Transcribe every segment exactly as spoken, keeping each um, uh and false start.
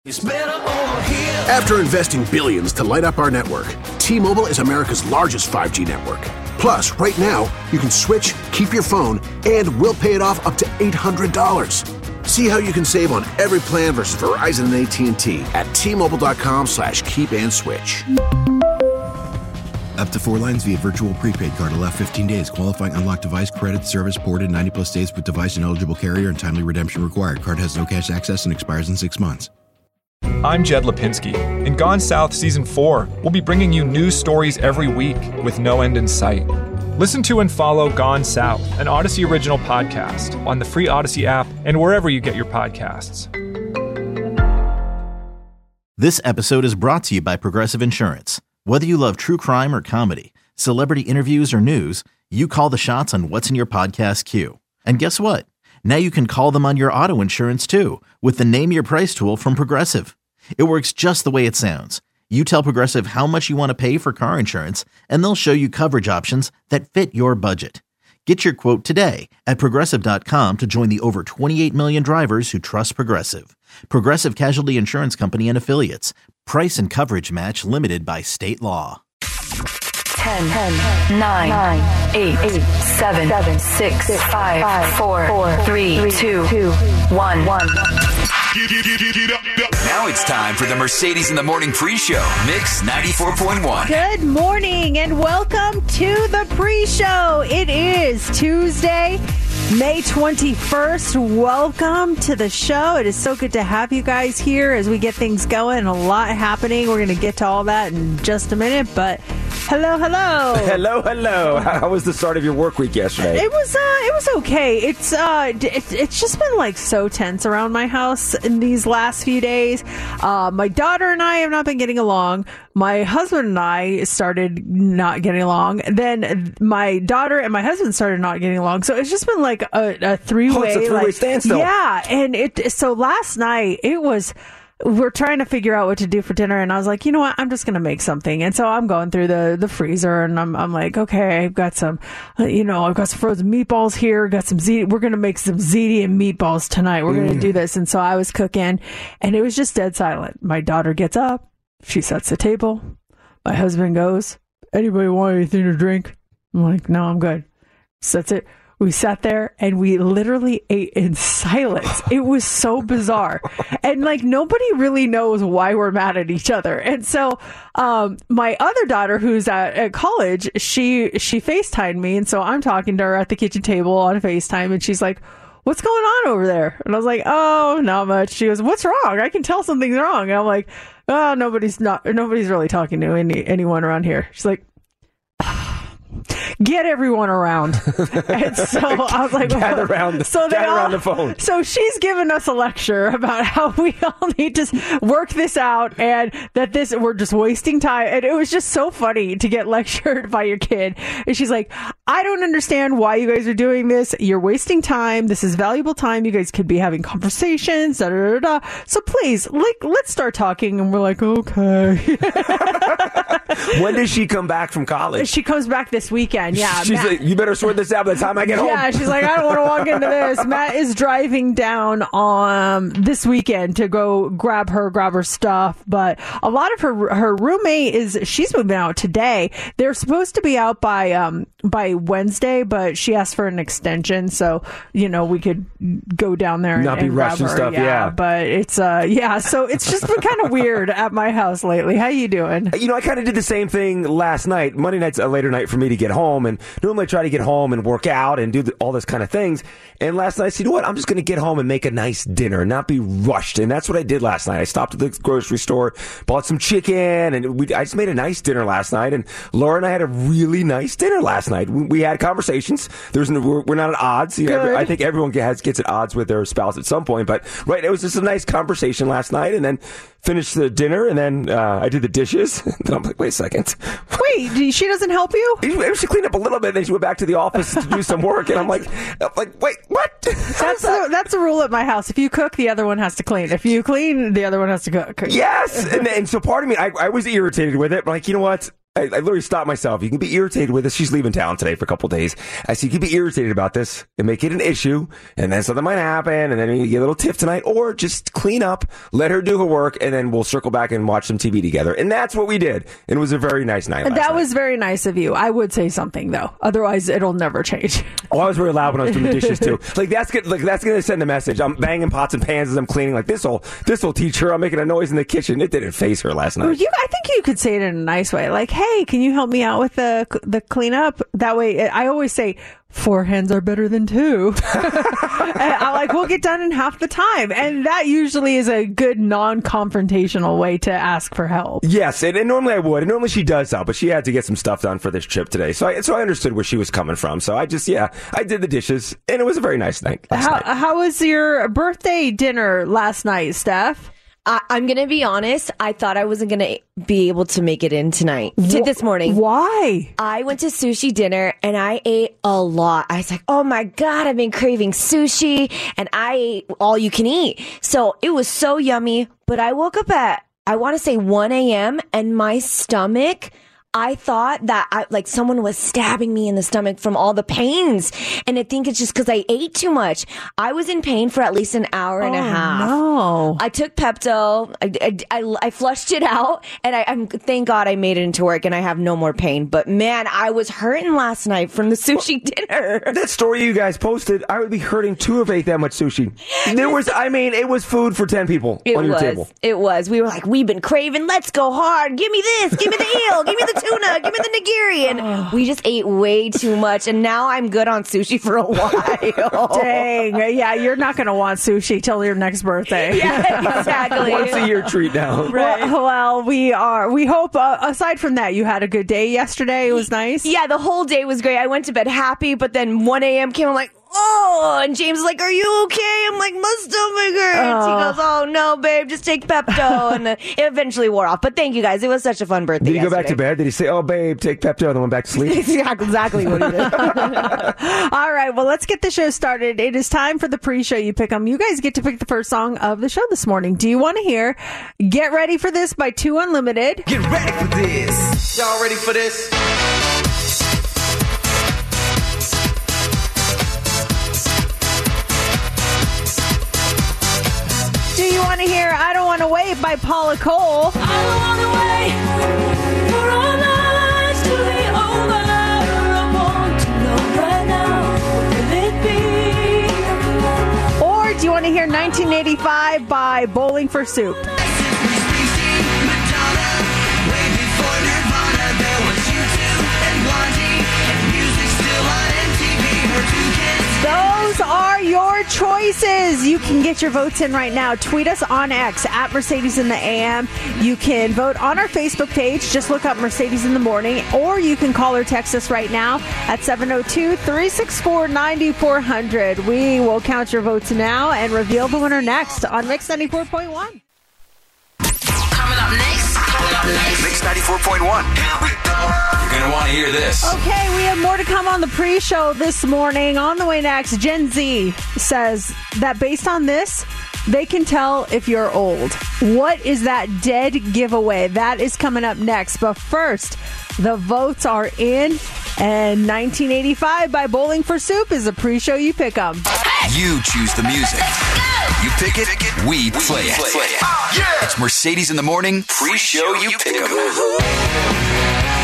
It's better over here. After investing billions to light up our network, T-Mobile is America's largest five G network. Plus, right now, you can switch, keep your phone, and we'll pay it off up to eight hundred dollars. See how you can save on every plan versus Verizon and A T and T at T-Mobile.com slash keep and switch. Up to four lines via virtual prepaid card. Allow fifteen days. Qualifying unlocked device credit service ported ninety plus days with device and eligible carrier and timely redemption required. Card has no cash access and expires in six months. I'm Jed Lipinski. In Gone South Season four, we'll be bringing you news stories every week with no end in sight. Listen to and follow Gone South, an Odyssey original podcast, on the free Odyssey app and wherever you get your podcasts. This episode is brought to you by Progressive Insurance. Whether you love true crime or comedy, celebrity interviews or news, you call the shots on what's in your podcast queue. And guess what? Now you can call them on your auto insurance too with the Name Your Price tool from Progressive. It works just the way it sounds. You tell Progressive how much you want to pay for car insurance, and they'll show you coverage options that fit your budget. Get your quote today at Progressive dot com to join the over twenty-eight million drivers who trust Progressive. Progressive Casualty Insurance Company and Affiliates. Price and coverage match limited by state law. ten, nine, eight, seven, six, five, four, three, two, one. Now it's time for the Mercedes in the Morning pre-show. Mix ninety-four point one. Good morning and welcome to the pre-show. It is Tuesday, May twenty-first. Welcome to the show. It is so good to have you guys here as we get things going. A lot happening. We're going to get to all that in just a minute, but hello, hello. Hello, hello. How was the start of your work week yesterday? It was uh, it was okay. It's uh, it's, it's just been like so tense around my house in these last few days. Uh, my daughter and I have not been getting along. My husband and I started not getting along. Then my daughter and my husband started not getting along. So it's just been like a, a three-way. Oh, it's a three-way like, standstill. Yeah, and it. So last night it was. We're trying to figure out what to do for dinner, and I was like, you know what, I'm just going to make something. And so I'm going through the, the freezer, and I'm I'm like, okay, I've got some, uh, you know, I've got some frozen meatballs here, got some ziti. We're going to make some ziti and meatballs tonight. We're mm. going to do this. And so I was cooking, and it was just dead silent. My daughter gets up, she sets the table. My husband goes, anybody want anything to drink? I'm like, no, I'm good. Sets it. We sat there and we literally ate in silence. It was so bizarre. And like nobody really knows why we're mad at each other. And so um, my other daughter who's at, at college, she she FaceTimed me. And so I'm talking to her at the kitchen table on FaceTime. And she's like, what's going on over there? And I was like, oh, not much. She goes, what's wrong? I can tell something's wrong. And I'm like, oh, nobody's not, nobody's really talking to any anyone around here. She's like, get everyone around. And so I was like, gather around the, so gather all, around the phone. So she's given us a lecture about how we all need to work this out and that this we're just wasting time. And it was just so funny to get lectured by your kid. And she's like, I don't understand why you guys are doing this. You're wasting time. This is valuable time. You guys could be having conversations. Da, da, da, da. So please, like, let's start talking. And we're like, okay. When does she come back from college? She comes back this weekend. Yeah, she's Matt, like, you better sort this out by the time I get home. Yeah, she's like, I don't want to walk into this. Matt is driving down um this weekend to go grab her, grab her stuff. But a lot of her her roommate is she's moving out today. They're supposed to be out by um by Wednesday, but she asked for an extension, so you know we could go down there and not be and rushing grab her. stuff. Yeah, yeah, but it's uh yeah, so it's just been kind of weird at my house lately. How you doing? You know, I kind of did the same thing last night. Monday night's a later night for me to get home, and normally I try to get home and work out and do the, all this kind of things. And last night I said, you know what, I'm just going to get home and make a nice dinner, not be rushed. And that's what I did last night. I stopped at the grocery store, bought some chicken, and we, I just made a nice dinner last night. And Laura and I had a really nice dinner last night. We, we had conversations. There's no, we're, we're not at odds. You know, I think everyone gets, gets at odds with their spouse at some point. But right, it was just a nice conversation last night, and then finished the dinner, and then uh, I did the dishes. Then I'm like, wait a second. Wait, she doesn't help you? She cleaned up a little bit, and then she went back to the office to do some work. And I'm like, I'm like, wait, what? That's the, that's the rule at my house. If you cook, the other one has to clean. If you clean, the other one has to cook. Yes, and, and so part of me, I, I was irritated with it. But like, you know what? I, I literally stopped myself. You can be irritated with this. She's leaving town today for a couple of days. I said, you can be irritated about this and make it an issue, and then something might happen, and then you get a little tiff tonight, or just clean up, let her do her work, and then we'll circle back and watch some T V together. And that's what we did. And it was a very nice night last That night. was very nice of you. I would say something, though. Otherwise, it'll never change. Oh, I was very loud when I was doing the dishes, too. Like, that's good. Like, that's going to send a message. I'm banging pots and pans as I'm cleaning. Like, this'll, this'll teach her. I'm making a noise in the kitchen. It didn't faze her last night. You, I think you could say it in a nice way. Like, hey, can you help me out with the the cleanup? That way, I always say, four hands are better than two. And I'm like, we'll get done in half the time. And that usually is a good non-confrontational way to ask for help. Yes, and, and normally I would. And normally she does help, but she had to get some stuff done for this trip today. So I, so I understood where she was coming from. So I just, yeah, I did the dishes, and it was a very nice night last How, night. how was your birthday dinner last night, Steph? I, I'm going to be honest. I thought I wasn't going to be able to make it in tonight, to this morning. Why? I went to sushi dinner and I ate a lot. I was like, oh my God, I've been craving sushi, and I ate all you can eat. So it was so yummy, but I woke up at, I want to say one a.m. and my stomach, I thought that I, like someone was stabbing me in the stomach from all the pains. And I think it's just because I ate too much. I was in pain for at least an hour and oh, a half. No. I took Pepto. I, I, I, I flushed it out, and I, I'm thank God I made it into work and I have no more pain. But man, I was hurting last night from the sushi dinner. That story you guys posted, I would be hurting too if I ate that much sushi. There was, I mean, it was food for ten people It on your was. table. It was. We were like, we've been craving. Let's go hard. Give me this. Give me the eel. Give me the tuna. Give me the nigiri. And we just ate way too much. And now I'm good on sushi for a while. Dang. Yeah, you're not going to want sushi till your next birthday. Yeah, exactly. Once a year treat now. Right. Well, well, we are. We hope, uh, aside from that, you had a good day yesterday. It was nice. Yeah, the whole day was great. I went to bed happy, but then one a.m. came, I'm like, oh, and James is like, are you okay? I'm like, my stomach hurts. Oh. He goes, oh no, babe, just take Pepto. And uh, it eventually wore off. But thank you guys. It was such a fun birthday. Did he go back to yesterday. bed? Did he say, oh, babe, take Pepto, and then went back to sleep? Exactly what he did. All right. Well, let's get the show started. It is time for the pre-show. You pick them. You guys get to pick the first song of the show this morning. Do you want to hear Get Ready for This by Two Unlimited? Get ready for this. Y'all ready for this? Do you want to hear I Don't Want to Wait by Paula Cole? I don't want to wait for our lives to be over. I want to know right now, will it be? Or do you want to hear nineteen eighty-five by Bowling for Soup? Those are your choices. You can get your votes in right now. Tweet us on X at Mercedes in the A M. You can vote on our Facebook page. Just look up Mercedes in the Morning. Or you can call or text us right now at seven oh two, three six four, nine four hundred. We will count your votes now and reveal the winner next on Mix ninety-four point one. Coming up next. Coming up next. Mix ninety-four point one. You're going to want to hear this. Okay, we have more to come on the pre-show this morning. On the way next, Gen Z says that based on this, they can tell if you're old. What is that dead giveaway? That is coming up next. But first, the votes are in, and nineteen eighty-five by Bowling for Soup is a pre-show you pick 'em. You choose the music. You pick it, we play it. It's Mercedes in the Morning, pre-show you pick 'em.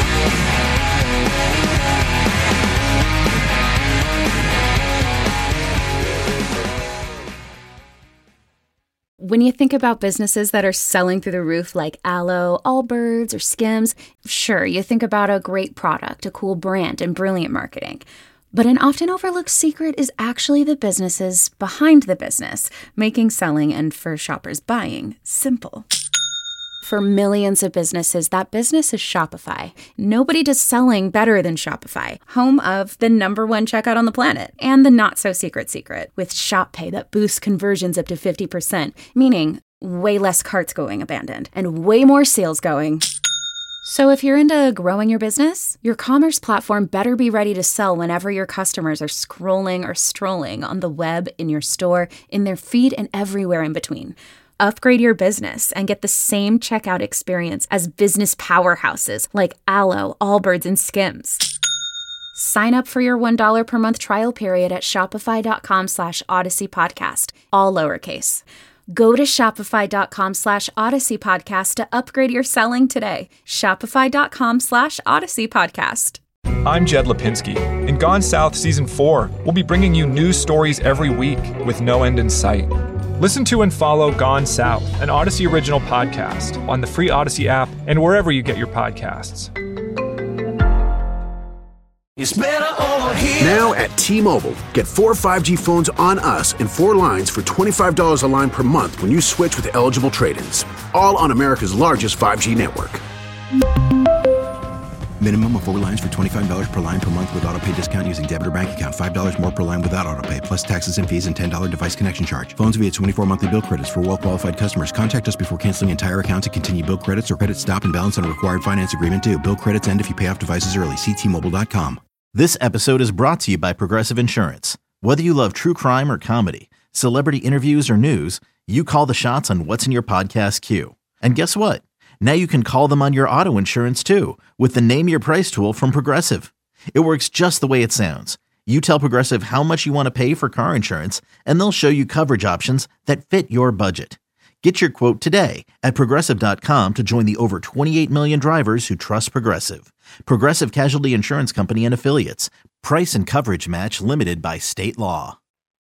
When you think about businesses that are selling through the roof like Aloe, Allbirds, or Skims, sure, you think about a great product, a cool brand, and brilliant marketing. But an often overlooked secret is actually the businesses behind the business, making selling and, for shoppers, buying simple. For millions of businesses, that business is Shopify. Nobody does selling better than Shopify, home of the number one checkout on the planet, and the not-so-secret secret, with Shop Pay that boosts conversions up to fifty percent, meaning way less carts going abandoned, and way more sales going. So if you're into growing your business, your commerce platform better be ready to sell whenever your customers are scrolling or strolling on the web, in your store, in their feed, and everywhere in between. Upgrade your business and get the same checkout experience as business powerhouses like Aloe, Allbirds, and Skims. Sign up for your one dollar per month trial period at shopify.com slash Odyssey Podcast, all lowercase. Go to shopify.com slash Odyssey Podcast to upgrade your selling today. Shopify.com slash Odyssey Podcast. I'm Jed Lipinski. In Gone South Season four, we'll be bringing you news stories every week with no end in sight. Listen to and follow Gone South, an Odyssey original podcast, on the free Odyssey app and wherever you get your podcasts. It's better over here. Now at T-Mobile, get four five G phones on us and four lines for twenty-five dollars a line per month when you switch with eligible trade-ins. All on America's largest five G network. Minimum of four lines for twenty-five dollars per line per month with autopay discount using debit or bank account. five dollars more per line without autopay, plus taxes and fees and ten dollars device connection charge. Phones via twenty-four monthly bill credits for well-qualified customers. Contact us before canceling entire account to continue bill credits or credit stop and balance on a required finance agreement due. Bill credits end if you pay off devices early. See T Mobile dot com. This episode is brought to you by Progressive Insurance. Whether you love true crime or comedy, celebrity interviews or news, you call the shots on what's in your podcast queue. And guess what? Now you can call them on your auto insurance too with the Name Your Price tool from Progressive. It works just the way it sounds. You tell Progressive how much you want to pay for car insurance, and they'll show you coverage options that fit your budget. Get your quote today at Progressive dot com to join the over twenty-eight million drivers who trust Progressive. Progressive Casualty Insurance Company and Affiliates. Price and coverage match limited by state law.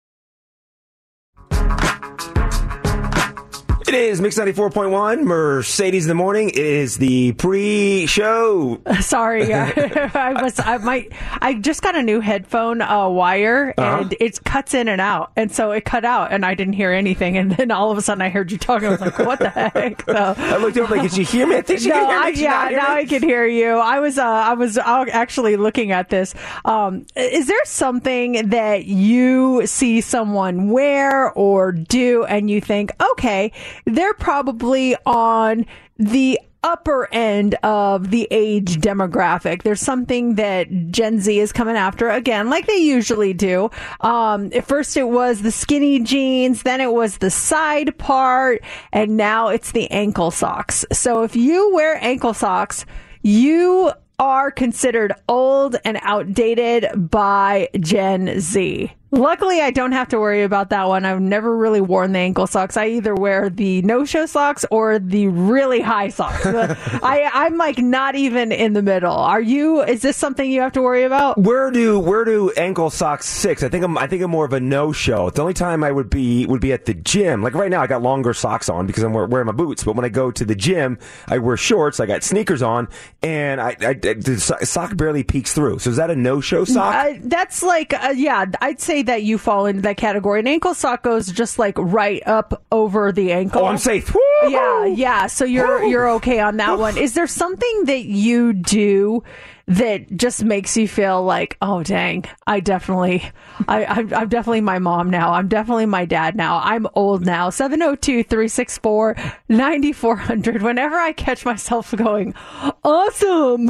It is Mix ninety-four point one, Mercedes in the Morning. It is the pre-show. Sorry, uh, I was I might I just got a new headphone uh, wire Uh-huh. and it cuts in and out, and so it cut out and I didn't hear anything, and then all of a sudden I heard you talking. I was like, what the heck? So, I looked over like, did you hear me? I think she no, can hear me. I, Did you yeah, not hear now me? I can hear you. I was, uh, I was uh, actually looking at this. Um, is there something that you see someone wear or do, and you think, okay, they're probably on the upper end of the age demographic? There's something that Gen Z is coming after again, like they usually do. Um, at first it was the skinny jeans, then it was the side part, and now it's the ankle socks. So if you wear ankle socks, you are considered old and outdated by Gen Z. Luckily, I don't have to worry about that one. I've never really worn the ankle socks. I either wear the no-show socks or the really high socks. I, I'm like not even in the middle. Are you? Is this something you have to worry about? Where do where do ankle socks six? I think I'm I think I'm more of a no show. The only time I would be would be at the gym. Like right now, I got longer socks on because I'm wearing my boots. But when I go to the gym, I wear shorts. I got sneakers on, and I, I the sock barely peeks through. So is that a no show sock? Uh, that's like uh, yeah, I'd say that you fall into that category. An ankle sock goes just like right up over the ankle. Oh, I'm safe. Yeah, yeah. So you're you're okay on that one. Is there something that you do that just makes you feel like, oh dang, I definitely, I, I'm, I'm definitely my mom now. I'm definitely my dad now. I'm old now. seven oh two, three six four, nine four hundred. Whenever I catch myself going, awesome,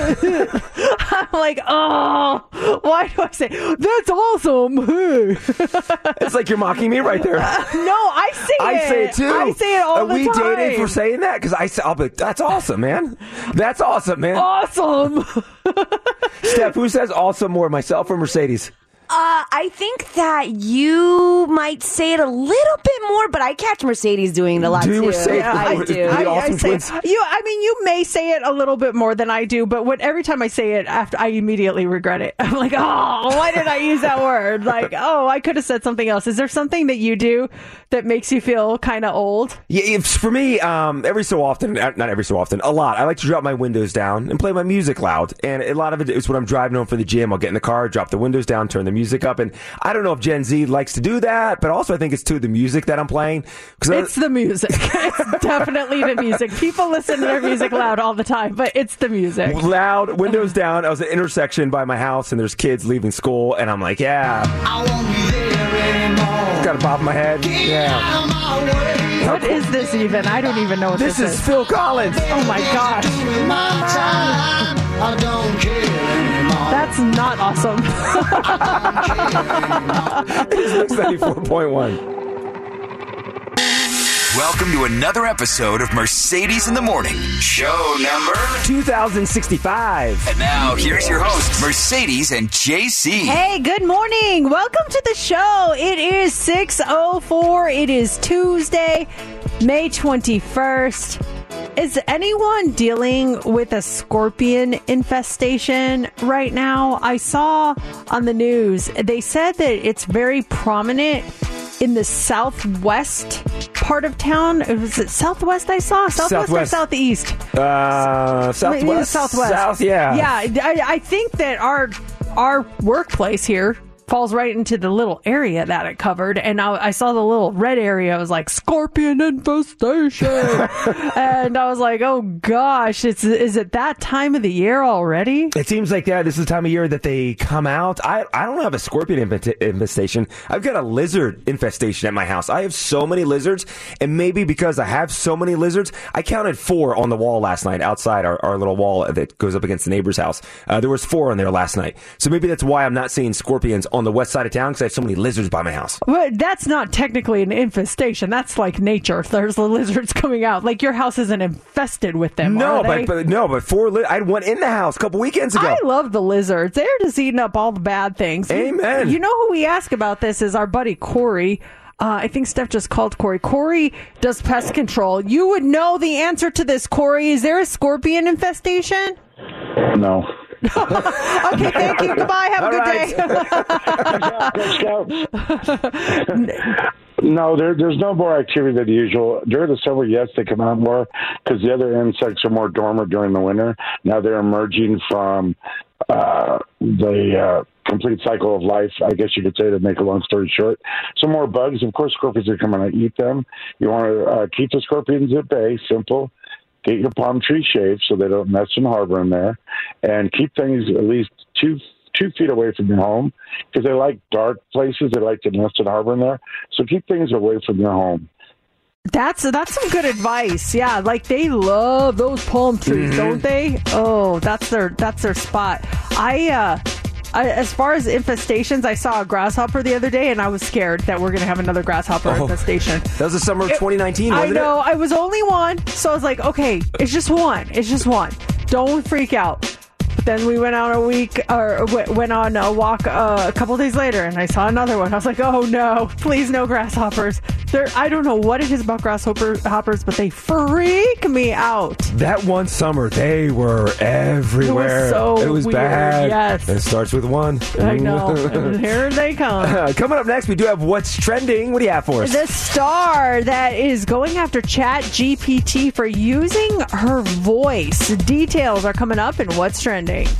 I'm like, oh, why do I say that's awesome? It's like you're mocking me right there. Uh, no, I say it. I say it too. I say it all Are the we time. dated for saying that? Because I say, I'll be like, that's awesome, man. That's awesome, man. Awesome. Steph, who says awesome more, myself or Mercedes? Uh, I think that you might say it a little bit more, but I catch Mercedes doing it a lot Do too. Mercedes- Yeah, I the do. awesome I say, twins. you, I mean, you may say it a little bit more than I do, but what, every time I say it, after I immediately regret it. I'm like, oh, why did I use that word? Like, oh, I could have said something else. Is there something that you do that makes you feel kind of old? Yeah, it's, for me, um, every so often, not every so often, a lot. I like to drop my windows down and play my music loud. And a lot of it is when I'm driving home for the gym. I'll get in the car, drop the windows down, turn the music up. And I don't know if Gen Z likes to do that, but also I think it's to the music that I'm playing. It's the music. It's definitely the music. People listen to their music loud all the time, but it's the music. Loud, windows down. I was at an intersection by my house, and there's kids leaving school, and I'm like, yeah. I won't be there anymore. Got a bob in my head. Yeah. What is this even? I don't even know what this, This is Phil Collins. Oh my gosh. My time, I don't care anymore. That's not awesome. It's Mix ninety-four point one. Welcome to another episode of Mercedes in the Morning, show number two thousand sixty-five. And now, here's your host, Mercedes and J C. Hey, good morning. Welcome to the show. It is six oh four. It is Tuesday, May twenty-first. Is anyone dealing with a scorpion infestation right now? I saw on the news, they said that it's very prominent in the southwest part of town. Was it southwest I saw? Southwest, Southwest. or southeast? Uh, southwest. Maybe southwest. South, yeah. Yeah, I, I think that our our workplace here falls right into the little area that it covered, and I, I saw the little red area. I was like, scorpion infestation. And I was like, oh gosh, it's is it that time of the year already? It seems like that. This is the time of year that they come out. I, I don't have a scorpion inf- infestation. I've got a lizard infestation at my house. I have so many lizards, and maybe because I have so many lizards, I counted four on the wall last night outside our, our little wall that goes up against the neighbor's house. Uh, there was four on there last night. So maybe that's why I'm not seeing scorpions on the west side of town, because I have so many lizards by my house. But that's not technically an infestation. That's like nature. There's the lizards coming out. Like your house isn't infested with them. No, are they? but, but no, but four. Li- I had one in the house a couple weekends ago. I love the lizards. They're just eating up all the bad things. Amen. You, you know who we ask about this is our buddy Corey. Uh, I think Steph just called Corey. Corey does pest control. You would know the answer to this, Corey. Is there a scorpion infestation? No. Okay, thank you. Goodbye. Have a All good right. day. No, there, there's no more activity than usual. During the summer, yes, they come out more because the other insects are more dormant during the winter. Now they're emerging from uh, the uh, complete cycle of life, I guess you could say, to make a long story short. Some more bugs. Of course, scorpions are coming to eat them. You want to uh, keep the scorpions at bay. Simple. Get your palm tree shaved so they don't nest and harbor in there, and keep things at least two two feet away from your home because they like dark places. They like to nest and harbor in there. So keep things away from your home. That's that's some good advice. Yeah, like they love those palm trees, Mm-hmm. don't they? Oh, that's their that's their spot. I uh I, as far as infestations, I saw a grasshopper the other day, and I was scared that we're going to have another grasshopper Oh. infestation. That was the summer of twenty nineteen, I wasn't know. it? I was only one, so I was like, okay, it's just one. It's just one. Don't freak out. Then we went on a week, or w- went on a walk uh, a couple days later, and I saw another one. I was like, oh no, please no grasshoppers. They're, I don't know what it is about grasshopper hoppers, but they freak me out. That one summer, they were everywhere. It was so It was weird, bad. yes. It starts with one. I know. And here they come. Coming up next, we do have What's Trending. What do you have for us? The star that is going after Chat G P T for using her voice. Details are coming up in What's Trending. Are you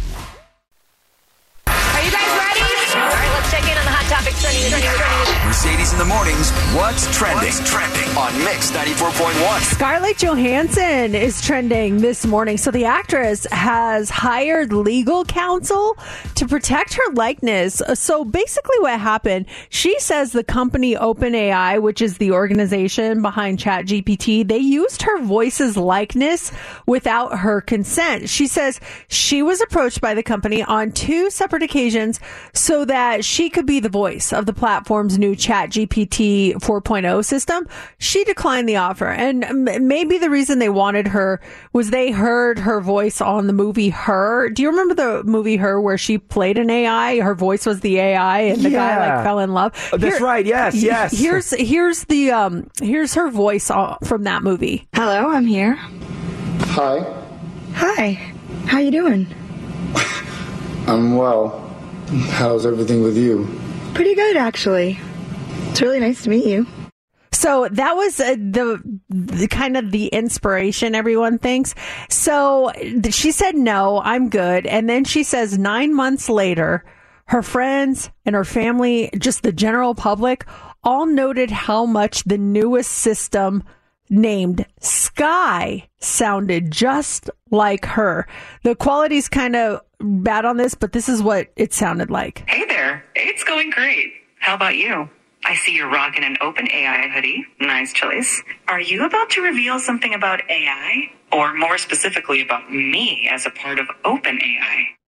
guys ready? All right, let's check in on the hot topics trending. trending, trending. Mercedes in the Mornings, What's Trending? What's Trending on Mix ninety-four point one. Scarlett Johansson is trending this morning. So the actress has hired legal counsel to protect her likeness. So basically what happened, she says the company OpenAI, which is the organization behind ChatGPT, they used her voice's likeness without her consent. She says she was approached by the company on two separate occasions so that she could be the voice of the platform's new ChatGPT four point oh system. She declined the offer, and m- maybe the reason they wanted her was they heard her voice on the movie Her. Do you remember the movie Her where she played an A I? Her voice was the A I, and the guy Yeah. like fell in love. Oh, that's right. Yes, yes. Here's here's the um here's her voice uh, from that movie. Hello, I'm here. Hi, Hi. How you doing? I'm well. How's everything with you? Pretty good, actually. It's really nice to meet you. So that was uh, the, the kind of the inspiration everyone thinks. So th- she said, no, I'm good. And then she says nine months later, her friends and her family, just the general public, all noted how much the newest system named Sky sounded just like her. The quality's kind of bad on this, but this is what it sounded like. Hey there, it's going great. How about you? I see you're rocking an OpenAI hoodie. Nice choice. Are you about to reveal something about A I? Or more specifically about me as a part of OpenAI?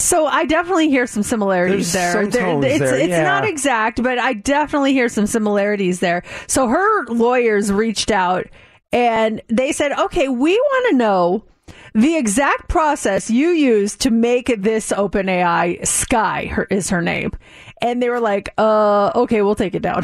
So I definitely hear some similarities There's there. some tones it's there, it's yeah. not exact, but I definitely hear some similarities there. So her lawyers reached out and they said, okay, we want to know the exact process you used to make this OpenAI Sky her, is her name. And they were like, uh, okay, we'll take it down.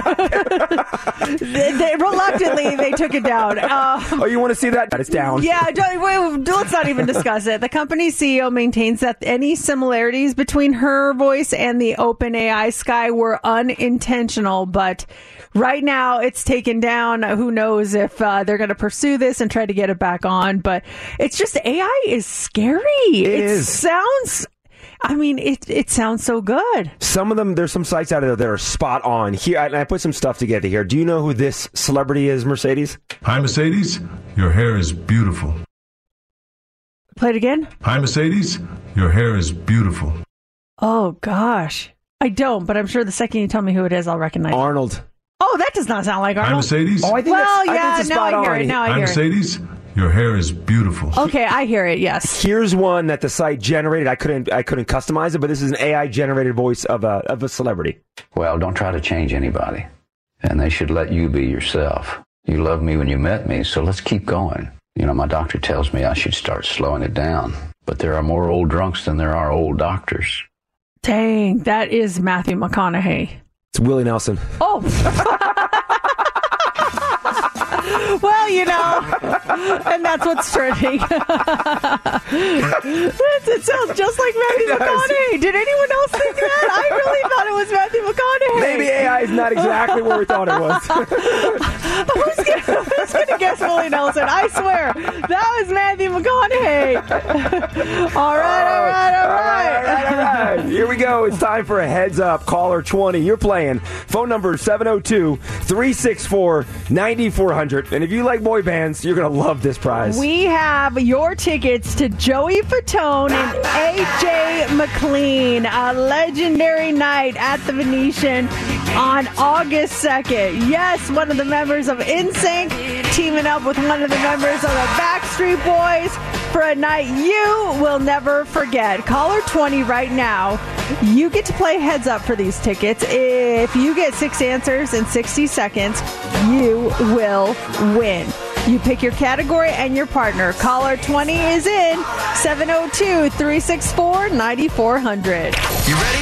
they, they, reluctantly, they took it down. Um, oh, you want to see that? That is down. Yeah, don't, wait, let's not even discuss it. The company's C E O maintains that any similarities between her voice and the OpenAI Sky were unintentional, but right now it's taken down. Who knows if uh, they're going to pursue this and try to get it back on, but it's just A I is scary. It, it is. sounds... I mean, it it sounds so good. Some of them, there's some sites out there that are spot on. Here, and I put some stuff together here. Do you know who this celebrity is, Mercedes? Hi, Mercedes. Your hair is beautiful. Play it again. Hi, Mercedes. Your hair is beautiful. Oh, gosh. I don't, but I'm sure the second you tell me who it is, I'll recognize it. Arnold. Oh, that does not sound like Arnold. Hi, Mercedes. Oh, I think well, that's, yeah, I think it's a now spot I hear on. it. Now I Hi, hear Mercedes. it. Your hair is beautiful. Okay, I hear it. Yes. Here's one that the site generated. I couldn't I couldn't customize it, but this is an A I generated voice of a of a celebrity. Well, don't try to change anybody, and they should let you be yourself. You loved me when you met me, so let's keep going. You know, my doctor tells me I should start slowing it down, but there are more old drunks than there are old doctors. Dang, that is Matthew McConaughey. It's Willie Nelson. Oh. Well, you know, and that's what's trending. it, it sounds just like Matthew McConaughey. Did anyone else think that? I really thought it was Matthew McConaughey. Maybe A I is not exactly where we thought it was. who's gonna, who's gonna guess Willie Nelson? I swear, that was Matthew McConaughey. all right, all right, all right. All right, all right. Here we go. It's time for a heads up. Caller twenty. You're playing. Phone number seven oh two, three six four, nine four hundred. And if you like boy bands, you're going to love this prize. We have your tickets to Joey Fatone and A J McLean, a legendary night at the Venetian on August second. Yes, one of the members of N Sync teaming up with one of the members of the Backstreet Boys for a night you will never forget. Caller twenty right now. You get to play heads up for these tickets. If you get six answers in sixty seconds, you will win. You pick your category and your partner. Caller twenty is in. seven oh two, three six four, nine four hundred. You ready?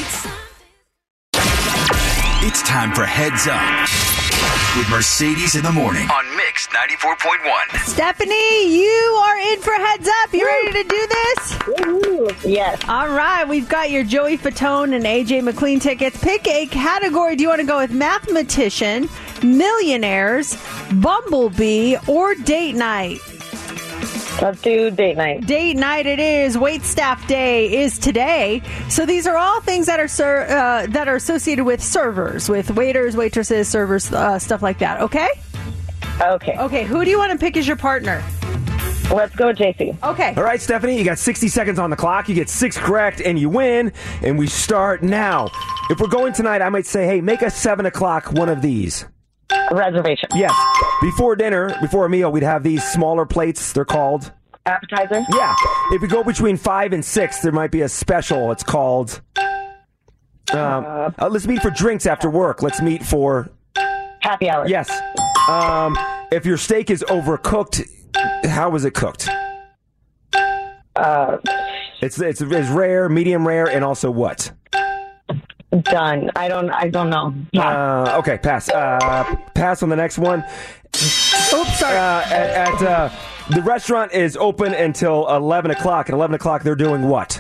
It's time for Heads Up with Mercedes in the morning on Mix ninety-four point one. Stephanie, you are in for Heads Up. You ready to do this? Yes. All right. We've got your Joey Fatone and A J McLean tickets. Pick a category. Do you want to go with mathematician, millionaires, bumblebee, or date night? Let's do date night. Date night it is. Wait staff day is today. So these are all things that are ser- uh, that are associated with servers, with waiters, waitresses, servers, uh, stuff like that. Okay? Okay. Okay. Who do you want to pick as your partner? Let's go with J C. Okay. All right, Stephanie, you got sixty seconds on the clock. You get six correct and you win. And we start now. If we're going tonight, I might say, hey, make a seven o'clock one of these. A reservation. Yes. Before dinner, before a meal, we'd have these smaller plates. They're called appetizer. Yeah. If we go between five and six, there might be a special. It's called. Um, uh, let's meet for drinks after work. Let's meet for happy hour. Yes. Um, if your steak is overcooked, how was it cooked? Uh, it's it's it's rare, medium rare, and also what? Done. I don't. I don't know. Uh, okay, pass. Uh, pass on the next one. Oops, sorry. Uh, at at uh, the restaurant is open until eleven o'clock. At eleven o'clock, they're doing what?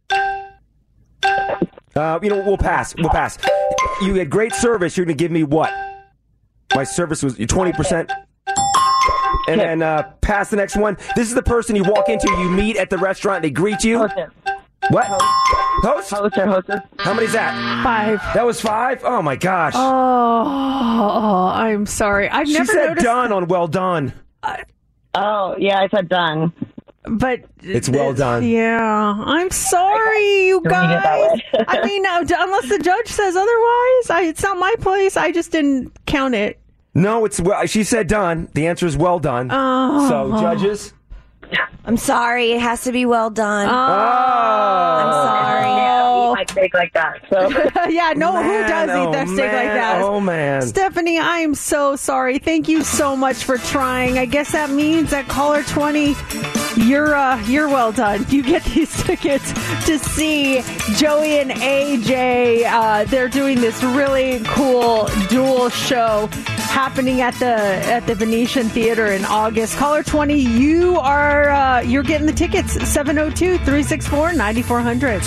Uh, you know, we'll pass. We'll pass. You had great service. You're going to give me what? My service was twenty percent. And then uh, pass the next one. This is the person you walk into, you meet at the restaurant, they greet you. Hostess. What? Host? Host or hostess. How many's that? Five. That was five? Oh, my gosh. Oh, I'm sorry. I've she never said noticed. done on well done. Uh, oh, yeah, I said done. But it's well done. Yeah, I'm sorry, you guys. I mean, uh, unless the judge says otherwise, I, it's not my place. I just didn't count it. No, it's well. She said done. The answer is well done. Oh. So, judges, I'm sorry. It has to be well done. Oh. I'm sorry. I eat my steak like that. So yeah, no, Man, who does oh, eat their steak man, like that? oh, man. Stephanie, I am so sorry. Thank you so much for trying. I guess that means that caller twenty, you're uh, you're well done. You get these tickets to see Joey and A J. Uh, they're doing this really cool dual show happening at the at the Venetian Theater in August. Caller twenty, you are uh, you're getting the tickets. seven oh two, three six four, nine four hundred.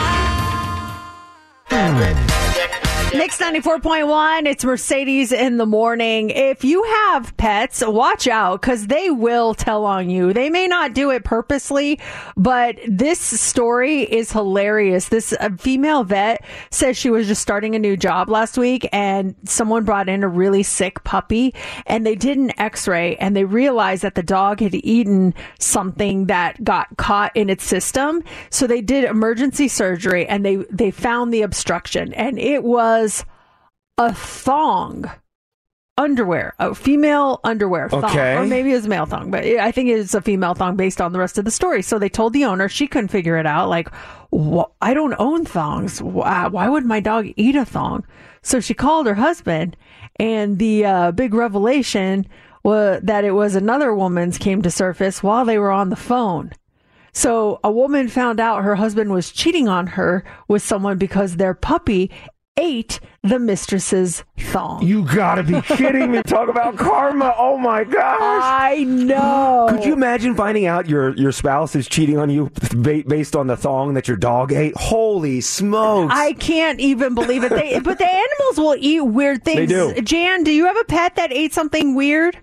Mix ninety-four point one, it's Mercedes in the morning. If you have pets, watch out because they will tell on you. They may not do it purposely, but this story is hilarious. This uh, female vet says she was just starting a new job last week and someone brought in a really sick puppy and they did an x-ray and they realized that the dog had eaten something that got caught in its system. So they did emergency surgery and they, they found the obstruction and it was a thong underwear, a female underwear thong, Okay. or maybe it's a male thong, but I think it's a female thong based on the rest of the story. So they told the owner, she couldn't figure it out. Like, wh- I don't own thongs. Why, why would my dog eat a thong? So she called her husband, and the uh, big revelation was that it was another woman's came to surface while they were on the phone. So a woman found out her husband was cheating on her with someone because their puppy ate the mistress's thong. You gotta be kidding me. Talk about karma. Oh my gosh. I know. Could you imagine finding out your, your spouse is cheating on you ba- based on the thong that your dog ate? Holy smokes. I can't even believe it. They, but the animals will eat weird things. They do. Jan, do you have a pet that ate something weird?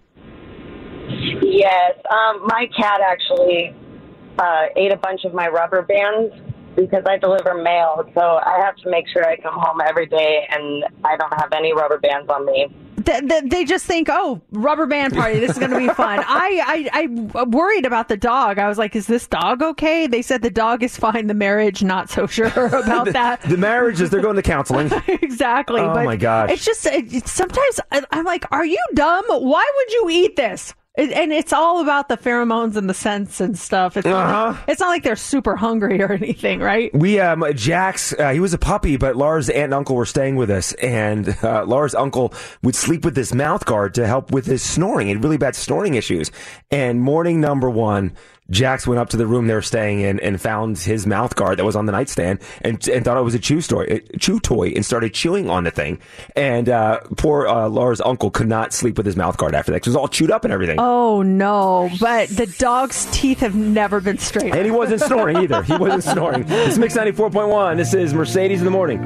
yes, um, my cat actually uh, ate a bunch of my rubber bands because I deliver mail, so I have to make sure I come home every day and I don't have any rubber bands on me. They, they, they just think, oh, rubber band party, this is going to be fun. I, I, I worried about the dog. I was like, is this dog okay? They said the dog is fine. The marriage, not so sure about the, that. The marriage is they're going to counseling. Exactly. Oh, but my gosh. It's just, it, it's sometimes I, I'm like, are you dumb? Why would you eat this? It, and it's all about the pheromones and the scents and stuff. It's, Uh-huh. not, like, it's not like they're super hungry or anything, right? We, um, Jax, uh, he was a puppy, but Lars' aunt and uncle were staying with us, and uh, Lars' uncle would sleep with this mouth guard to help with his snoring. He had really bad snoring issues. And morning number one, Jax went up to the room they were staying in and found his mouth guard that was on the nightstand and, and thought it was a chew toy, a chew toy, and started chewing on the thing. And uh, poor uh, Lars' uncle could not sleep with his mouth guard after that because it was all chewed up and everything. Oh, no. But the dog's teeth have never been straight. And he wasn't snoring either. He wasn't snoring. It's Mix ninety-four point one. This is Mercedes in the Morning.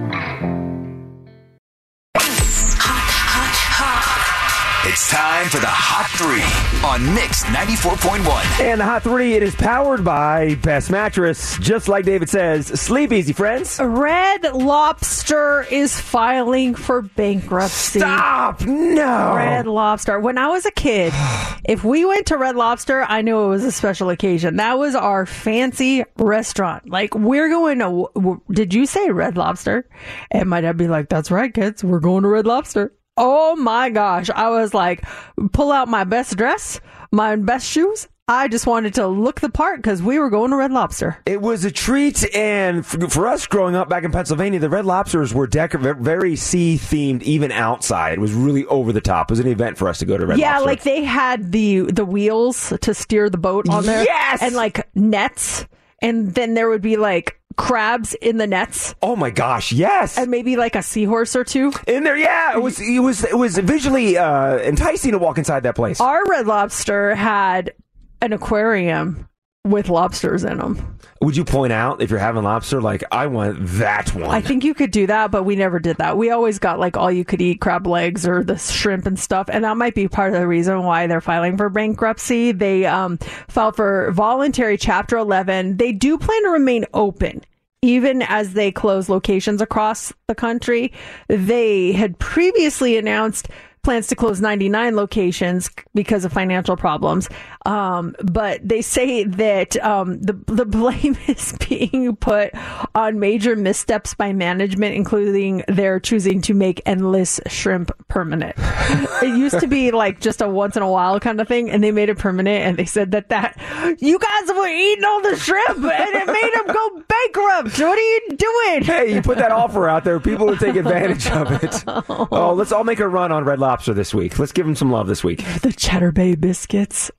It's time for the Hot Three on Mix ninety-four point one. And the Hot Three, it is powered by Best Mattress. Just like David says, sleep easy, friends. Red Lobster is filing for bankruptcy. Stop! No! Red Lobster. When I was a kid, if we went to Red Lobster, I knew it was a special occasion. That was our fancy restaurant. Like, we're going to, w- did you say Red Lobster? And my dad be like, that's right, kids. We're going to Red Lobster. Oh my gosh. I was like, pull out my best dress, my best shoes. I just wanted to look the part because we were going to Red Lobster. It was a treat, and for, for us growing up back in Pennsylvania, the Red Lobsters were decor- very sea-themed, even outside. It was really over the top. It was an event for us to go to Red yeah, Lobster. like they had the the wheels to steer the boat on there. Yes! And like nets. And then there would be like crabs in the nets. Oh my gosh, yes. And maybe like a seahorse or two. In there, yeah. It was it was it was visually uh, enticing to walk inside that place. Our Red Lobster had an aquarium with lobsters in them. Would you point out if you're having lobster, like, I want that one? I think you could do that, but we never did that. We always got like all you could eat crab legs or the shrimp and stuff. And that might be part of the reason why they're filing for bankruptcy. They um, filed for voluntary Chapter eleven. They do plan to remain open even as they close locations across the country. They had previously announced plans to close ninety-nine locations because of financial problems. Um, but they say that um, the the blame is being put on major missteps by management, including their choosing to make endless shrimp permanent. It used to be like just a once in a while kind of thing, and they made it permanent, and they said that that You guys were eating all the shrimp, and it made them go bankrupt. What are you doing? Hey, you put that offer out there. People will take advantage of it. Oh, let's all make a run on Red Lobster this week. Let's give them some love this week. The Cheddar Bay biscuits.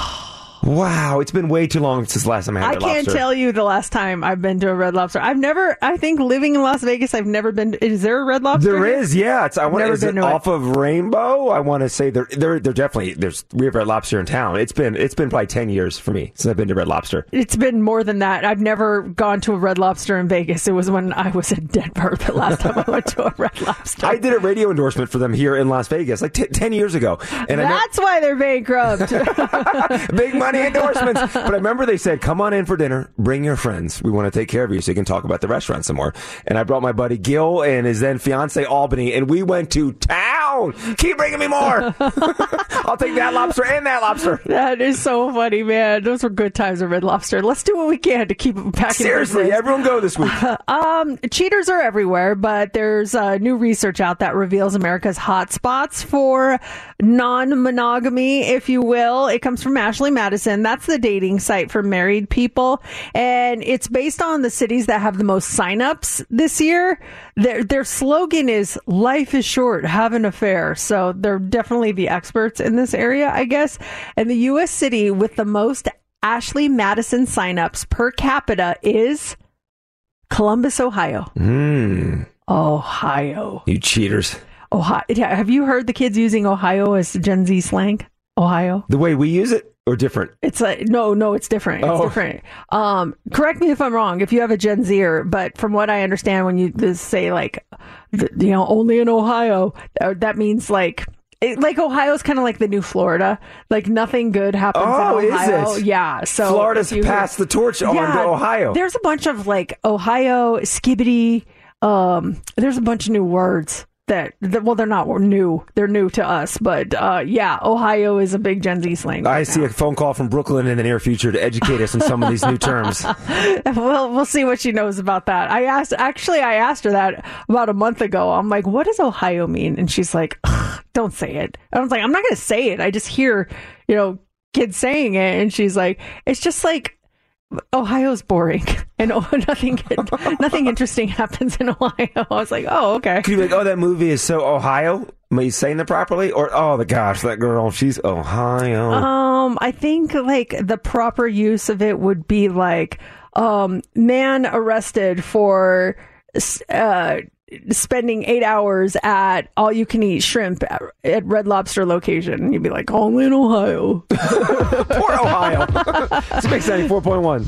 Wow, it's been way too long since the last time I had I Red can't Lobster. tell you the last time I've been to a Red Lobster. I've never, I think living in Las Vegas, I've never been. Is there a Red Lobster? There here? is, yeah. It's I want Never is been it to it. off of Rainbow. I want to say there, there, there definitely there's we have Red Lobster in town. It's been it's been probably ten years for me since I've been to Red Lobster. It's been more than that. I've never gone to a Red Lobster in Vegas. It was when I was in Denver the last time I went to a Red Lobster. I did a radio endorsement for them here in Las Vegas like t- ten years ago, and That's why they're bankrupt. I know, big money endorsements. But I remember they said, "Come on in for dinner. Bring your friends. We want to take care of you, so you can talk about the restaurant some more." And I brought my buddy Gil and his then fiance Albany, and we went to town. Keep bringing me more. I'll take that lobster and that lobster. That is so funny, man. Those were good times at Red Lobster. Let's do what we can to keep it back in Seriously, business. everyone go this week. Um, cheaters are everywhere, but there's uh, new research out that reveals America's hotspots for non-monogamy, if you will. It comes from Ashley Madison. That's the dating site for married people, and it's based on the cities that have the most signups this year. Their their slogan is "Life is short, have an affair." So they're definitely the experts in this area, I guess. And the U S city with the most Ashley Madison signups per capita is Columbus, Ohio. Mm. Ohio. You cheaters. Ohio. Yeah, have you heard the kids using Ohio as Gen Z slang? Ohio. The way we use it, or different? It's like no, no, it's different. It's Oh. different. Um, correct me if I'm wrong. If you have a Gen Zer, but from what I understand, when you just say like, th- you know, only in Ohio, uh, that means like. It, like Ohio's kind of like the new Florida. Like nothing good happens Oh, in is Ohio. it? Yeah. So Florida's if you- passed the torch on to Ohio. There's a bunch of like Ohio skibbity. Um, there's a bunch of new words that, that well, they're not new. They're new to us, but uh, yeah, Ohio is a big Gen Z slang. I see a phone call from Brooklyn in the near future to educate us on some of these new terms. Well, we'll see what she knows about that. I asked, actually, I asked her that about a month ago. I'm like, what does Ohio mean? And she's like, "Ugh, don't say it. I was like, I'm not going to say it. I just hear, you know, kids saying it. And she's like, it's just like, Ohio's boring and oh, nothing, nothing interesting happens in Ohio. I was like, oh, okay. Could you be like, oh, that movie is so Ohio? Am I saying that properly? Or, oh, the gosh, that girl, she's Ohio. Um, I think like the proper use of it would be like, um, man arrested for, uh, spending eight hours at all you can eat shrimp at, at Red Lobster location. And you'd be like, only in Ohio. Poor Ohio. It's Mix ninety-four point one.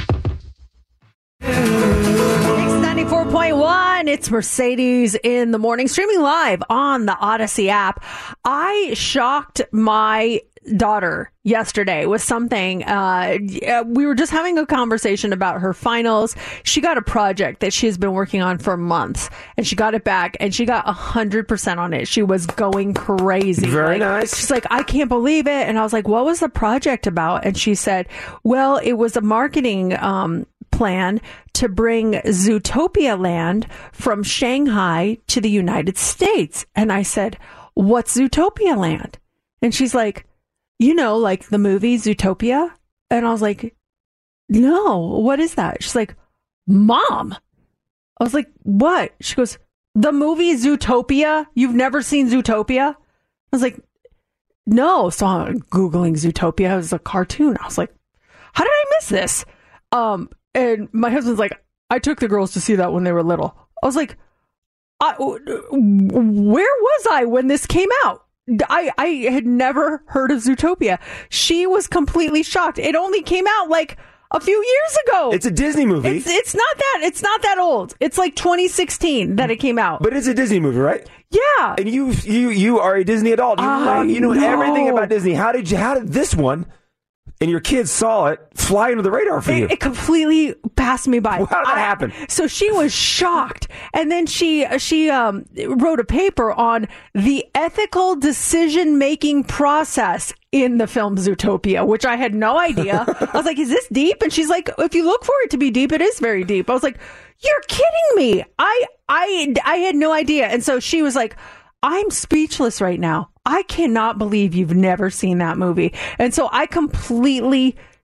Mix ninety-four point one. It's Mercedes in the morning, streaming live on the Odyssey app. I shocked my daughter yesterday with something. Uh, we were just having a conversation about her finals. She got a project that she's been working on for months, and she got it back, and she got a hundred percent on it. She was going crazy. Very Like, nice. She's like, I can't believe it. And I was like, what was the project about? And she said, well, it was a marketing um, plan to bring Zootopia Land from Shanghai to the United States. And I said, what's Zootopia Land? And she's like, you know, like the movie Zootopia? And I was like, no, what is that? She's like, Mom. I was like, what? She goes, the movie Zootopia? You've never seen Zootopia? I was like, no. So I'm Googling Zootopia. It was a cartoon. I was like, how did I miss this? Um, and my husband's like, I took the girls to see that when they were little. I was like, I, where was I when this came out? I, I had never heard of Zootopia. She was completely shocked. It only came out like a few years ago. It's a Disney movie. It's, it's not that. It's not that old. It's like twenty sixteen that it came out. But it's a Disney movie, right? Yeah. And you you you are a Disney adult. You, I love, you know, know. everything about Disney. How did you? How did this one? And your kids saw it fly under the radar for it, you. It completely passed me by. How did that I- happen? So she was shocked, and then she she um, wrote a paper on the ethical decision making process in the film Zootopia, which I had no idea. I was like, "Is this deep?" And she's like, "If you look for it to be deep, it is very deep." I was like, "You're kidding me! I I I had no idea." And so she was like, I'm speechless right now. I cannot believe you've never seen that movie. And so I completely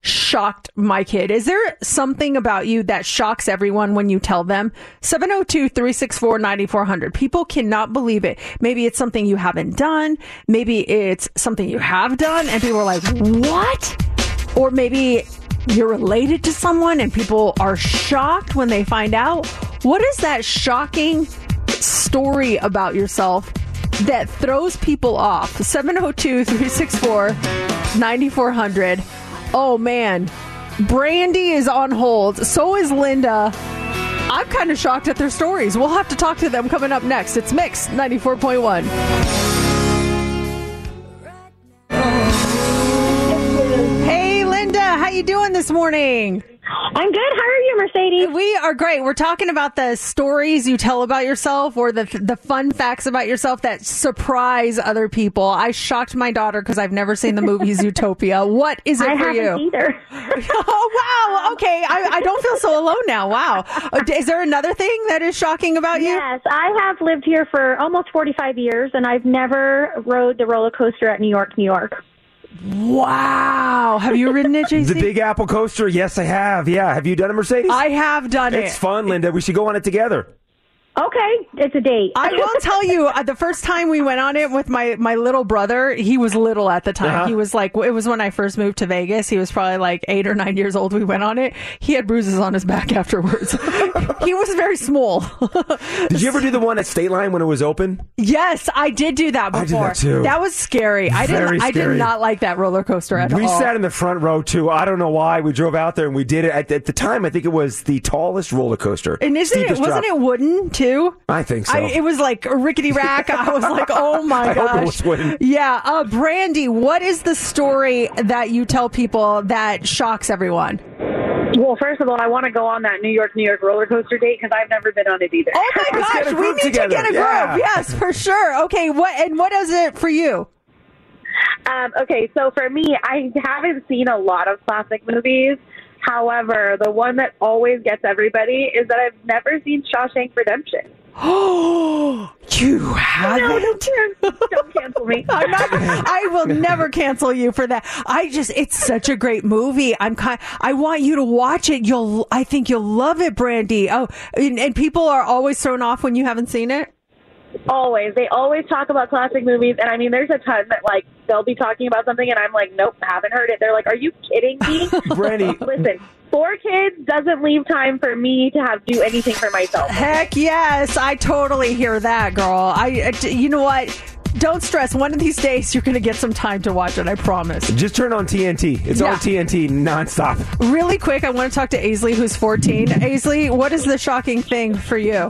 shocked my kid? Is there something about you that shocks everyone when you tell them? seven oh two, three six four, nine four hundred. People cannot believe it. Maybe it's something you haven't done. Maybe it's something you have done and people are like, what? Or maybe you're related to someone and people are shocked when they find out. What is that shocking story about yourself that throws people off? seven oh two, three six four, nine four hundred. Oh, man. Brandy is on hold. So is Linda. I'm kind of shocked at their stories. We'll have to talk to them coming up next. It's Mix ninety-four point one. Hey, Linda. How you doing this morning? I'm good. How are you, Mercedes? We are great. We're talking about the stories you tell about yourself or the the fun facts about yourself that surprise other people. I shocked my daughter because I've never seen the movie Zootopia. What is it I for haven't you? Either. Oh, wow. Okay. I, I don't feel so alone now. Wow. Is there another thing that is shocking about you? Yes. I have lived here for almost forty-five years, and I've never rode the roller coaster at New York, New York. Wow. Have you ridden it, J C? The Big Apple coaster? Yes, I have. Yeah. Have you done it, Mercedes? I have done it. It's fun, Linda. We should go on it together. Okay, it's a date. I will tell you, uh, the first time we went on it with my, my little brother, he was little at the time. Uh-huh. He was like, it was when I first moved to Vegas. He was probably like eight or nine years old. We went on it. He had bruises on his back afterwards. He was very small. Did you ever do the one at State Line when it was open? Yes, I did do that before. I did that too. That was scary. I didn't. Very I did scary. not like that roller coaster at We all. sat in the front row too. I don't know why. We drove out there and we did it. At, at the time, I think it was the tallest roller coaster. And isn't it, Steepest wasn't drop. it wooden too? I think so. I, it was like a rickety rack. I was like, oh my I gosh. hope it was wooden. Yeah. Uh, Brandy, what is the story that you tell people that shocks everyone? Well, first of all, I want to go on that New York, New York roller coaster date because I've never been on it either. Oh my Let's get gosh, a we group need together. to get a group. Yeah. Yes, for sure. Okay, what and what is it for you? Um, okay, so for me, I haven't seen a lot of classic movies. However, the one that always gets everybody is that I've never seen Shawshank Redemption. Oh, you haven't? No, don't, can- don't cancel me. I'm not, I will never cancel you for that. I just, it's such a great movie. I'm kind, I want you to watch it. You'll, I think you'll love it, Brandy. Oh, and, and people are always thrown off when you haven't seen it. Always. They always talk about classic movies, and I mean, there's a ton that, like, they'll be talking about something, and I'm like, nope, haven't heard it. They're like, are you kidding me? Brandy. Listen, four kids doesn't leave time for me to have do anything for myself. Heck yes, I totally hear that, girl. I, I- you know what? Don't stress. One of these days, you're going to get some time to watch it. I promise. Just turn on T N T. It's Yeah. on T N T nonstop. Really quick, I want to talk to Aisley, who's fourteen. Aisley, what is the shocking thing for you?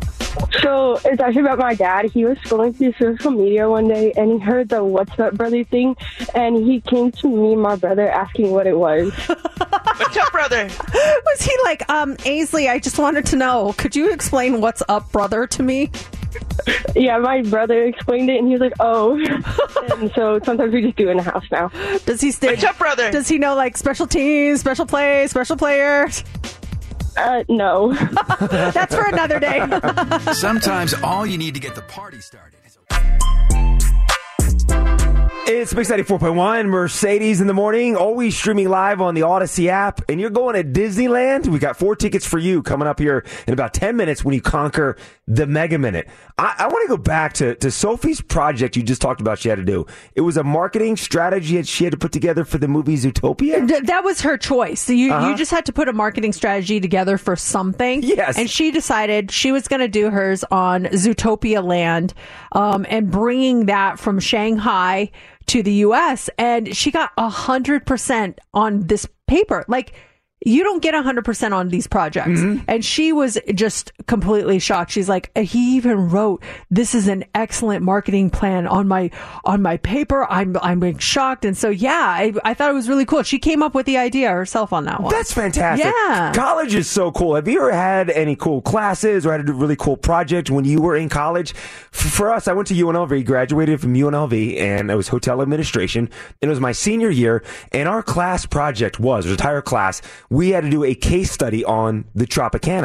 So it's actually about my dad. He was scrolling through social media one day and he heard the "What's Up, Brother" thing, and he came to me and my brother asking what it was. What's up, brother? Was he like, um, Aisley, I just wanted to know, could you explain what's up, brother, to me? Yeah, my brother explained it and he was like, "Oh," and so sometimes we just do it in the house now. Does he stay? What's up, brother? Does he know like special teams, special plays, special players? Uh, no. That's for another day. Sometimes all you need to get the party started. It's Mix ninety-four point one, Mercedes in the morning, always streaming live on the Odyssey app. And you're going to Disneyland? We got four tickets for you coming up here in about ten minutes when you conquer the Mega Minute. I, I want to go back to, to Sophie's project you just talked about she had to do. It was a marketing strategy that she had to put together for the movie Zootopia? Th- that was her choice. So you, Uh-huh. you just had to put a marketing strategy together for something. Yes. And she decided she was going to do hers on Zootopia Land um, and bringing that from Shanghai to the U S. And she got one hundred percent on this paper. Like, you don't get one hundred percent on these projects. Mm-hmm. And she was just completely shocked. She's like, he even wrote, this is an excellent marketing plan on my on my paper. I'm I'm shocked. And so, yeah, I, I thought it was really cool. She came up with the idea herself on that one. That's fantastic. Yeah. College is so cool. Have you ever had any cool classes or had a really cool project when you were in college? F- For us, I went to U N L V, graduated from U N L V, and it was hotel administration. And it was my senior year, and our class project was, our entire class, we had to do a case study on the Tropicana.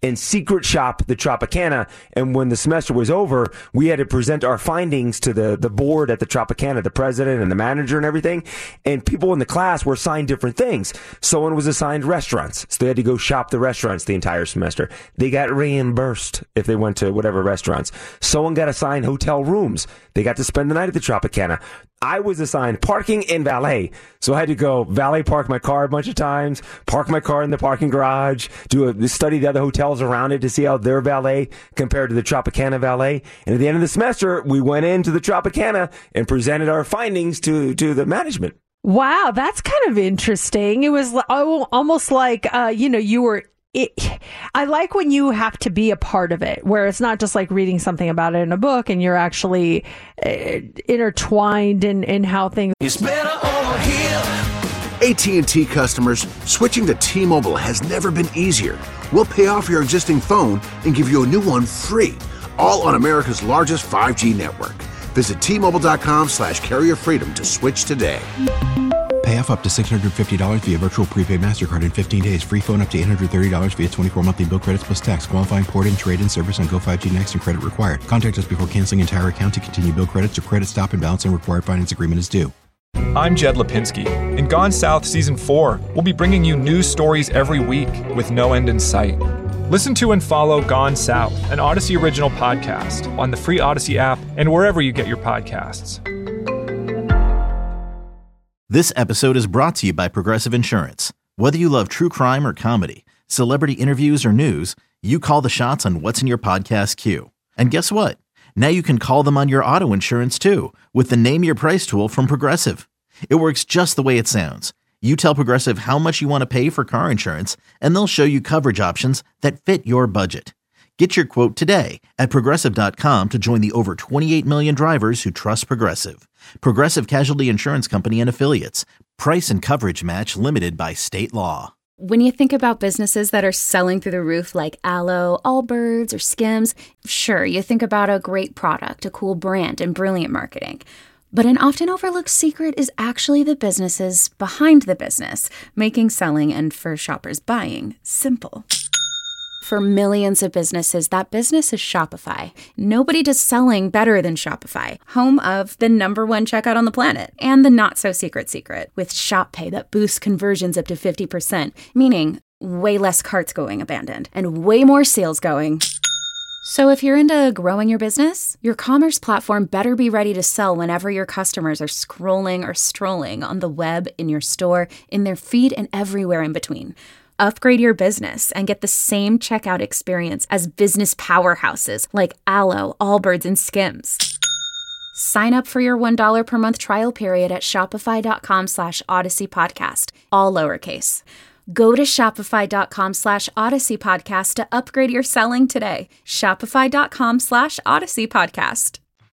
and secret shop the Tropicana. And when the semester was over, we had to present our findings to the, the board at the Tropicana, the president and the manager and everything. And people in the class were assigned different things. Someone was assigned restaurants, so they had to go shop the restaurants the entire semester. They got reimbursed if they went to whatever restaurants. Someone got assigned hotel rooms. They got to spend the night at the Tropicana. I was assigned parking and valet. So I had to go valet park my car a bunch of times, park my car in the parking garage, do a study the other hotels around it to see how their valet compared to the Tropicana valet. And at the end of the semester, we went into the Tropicana and presented our findings to, to the management. Wow, that's kind of interesting. It was oh, almost like, uh, you know, you were It, I like when you have to be a part of it, where it's not just like reading something about it in a book and you're actually uh, intertwined in, in how things. It's better over here. A T and T customers, switching to T-Mobile has never been easier. We'll pay off your existing phone and give you a new one free, all on America's largest five G network. Visit T-Mobile.com slash carrier freedom to switch today. Pay off up to six hundred fifty dollars via virtual prepaid MasterCard in fifteen days. Free phone up to eight hundred thirty dollars via twenty-four monthly bill credits plus tax. Qualifying port-in, trade-in service on Go five G Next and credit required. Contact us before canceling entire account to continue bill credits or credit stop and balance and required finance agreement is due. I'm Jed Lipinski. In Gone South Season four, we'll be bringing you news stories every week with no end in sight. Listen to and follow Gone South, an Odyssey original podcast, on the free Odyssey app and wherever you get your podcasts. This episode is brought to you by Progressive Insurance. Whether you love true crime or comedy, celebrity interviews or news, you call the shots on what's in your podcast queue. And guess what? Now you can call them on your auto insurance too with the Name Your Price tool from Progressive. It works just the way it sounds. You tell Progressive how much you want to pay for car insurance, and they'll show you coverage options that fit your budget. Get your quote today at Progressive dot com to join the over twenty-eight million drivers who trust Progressive. Progressive Casualty Insurance Company and Affiliates. Price and coverage match limited by state law. When you think about businesses that are selling through the roof like Aloe, Allbirds, or Skims, sure, you think about a great product, a cool brand, and brilliant marketing. But an often overlooked secret is actually the businesses behind the business, making selling and for shoppers buying simple. For millions of businesses, that business is Shopify. Nobody does selling better than Shopify, home of the number one checkout on the planet, and the not-so-secret secret, with Shop Pay that boosts conversions up to fifty percent, meaning way less carts going abandoned, and way more sales going. So if you're into growing your business, your commerce platform better be ready to sell whenever your customers are scrolling or strolling on the web, in your store, in their feed, and everywhere in between. Upgrade your business and get the same checkout experience as business powerhouses like Aloe, Allbirds, and Skims. Sign up for your one dollar per month trial period at shopify.com slash Odyssey Podcast, all lowercase. Go to shopify.com slash Odyssey Podcast to upgrade your selling today. Shopify.com slash Odyssey Podcast.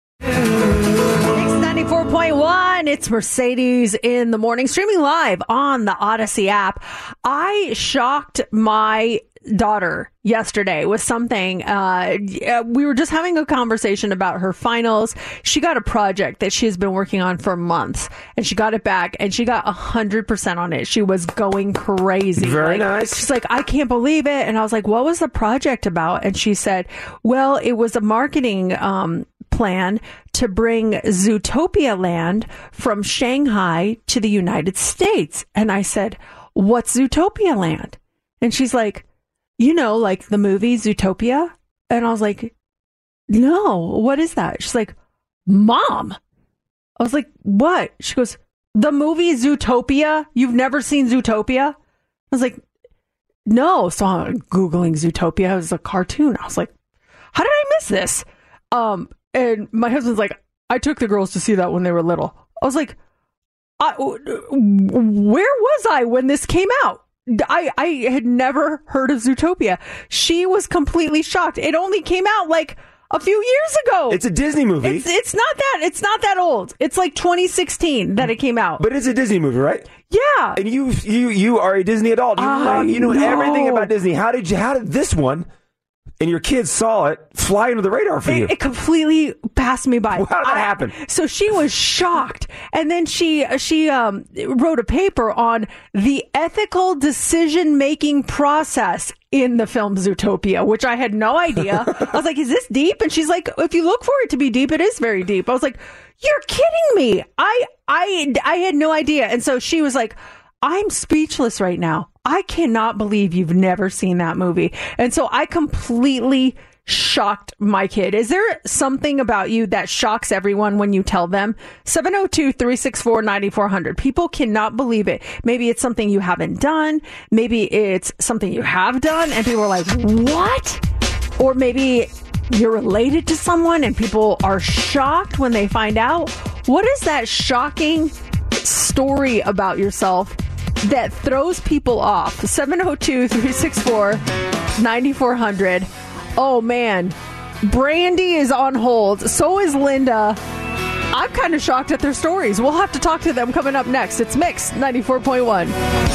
ninety-four point one, it's Mercedes in the morning, streaming live on the Odyssey app. I shocked my daughter yesterday with something. Uh, we were just having a conversation about her finals. She got a project that she's been working on for months, and she got it back, and she got one hundred percent on it. She was going crazy. Very like, nice. She's like, I can't believe it. And I was like, what was the project about? And she said, well, it was a marketing um plan to bring Zootopia Land from Shanghai to the United States. And I said, what's Zootopia Land? And she's like, you know, like the movie Zootopia? And I was like, no, what is that? She's like, Mom. I was like, what? She goes, the movie Zootopia? You've never seen Zootopia? I was like, no. So I'm Googling Zootopia. It was a cartoon. I was like, how did I miss this? Um, And my husband's like, I took the girls to see that when they were little. I was like, I, where was I when this came out? I, I had never heard of Zootopia. She was completely shocked. It only came out like a few years ago. It's a Disney movie. It's, it's not that. It's not that old. It's like twenty sixteen that it came out. But it's a Disney movie, right? Yeah. And you you you are a Disney adult. You, I you know, know everything about Disney. How did you? How did this one and your kids saw it fly under the radar for it, you. It completely passed me by. How did that I, happen? So she was shocked, and then she she um, wrote a paper on the ethical decision making process in the film Zootopia, which I had no idea. I was like, "Is this deep?" And she's like, "If you look for it to be deep, it is very deep." I was like, "You're kidding me! I I I had no idea." And so she was like, "I'm speechless right now. I cannot believe you've never seen that movie." And so I completely shocked my kid. Is there something about you that shocks everyone when you tell them? seven oh two, three six four, nine four zero zero. People cannot believe it. Maybe it's something you haven't done. Maybe it's something you have done and people are like, what? Or maybe you're related to someone and people are shocked when they find out. What is that shocking story about yourself that throws people off? seven oh two, three six four, nine four zero zero. Oh, man. Brandy is on hold. So is Linda. I'm kind of shocked at their stories. We'll have to talk to them coming up next. It's Mix ninety-four point one.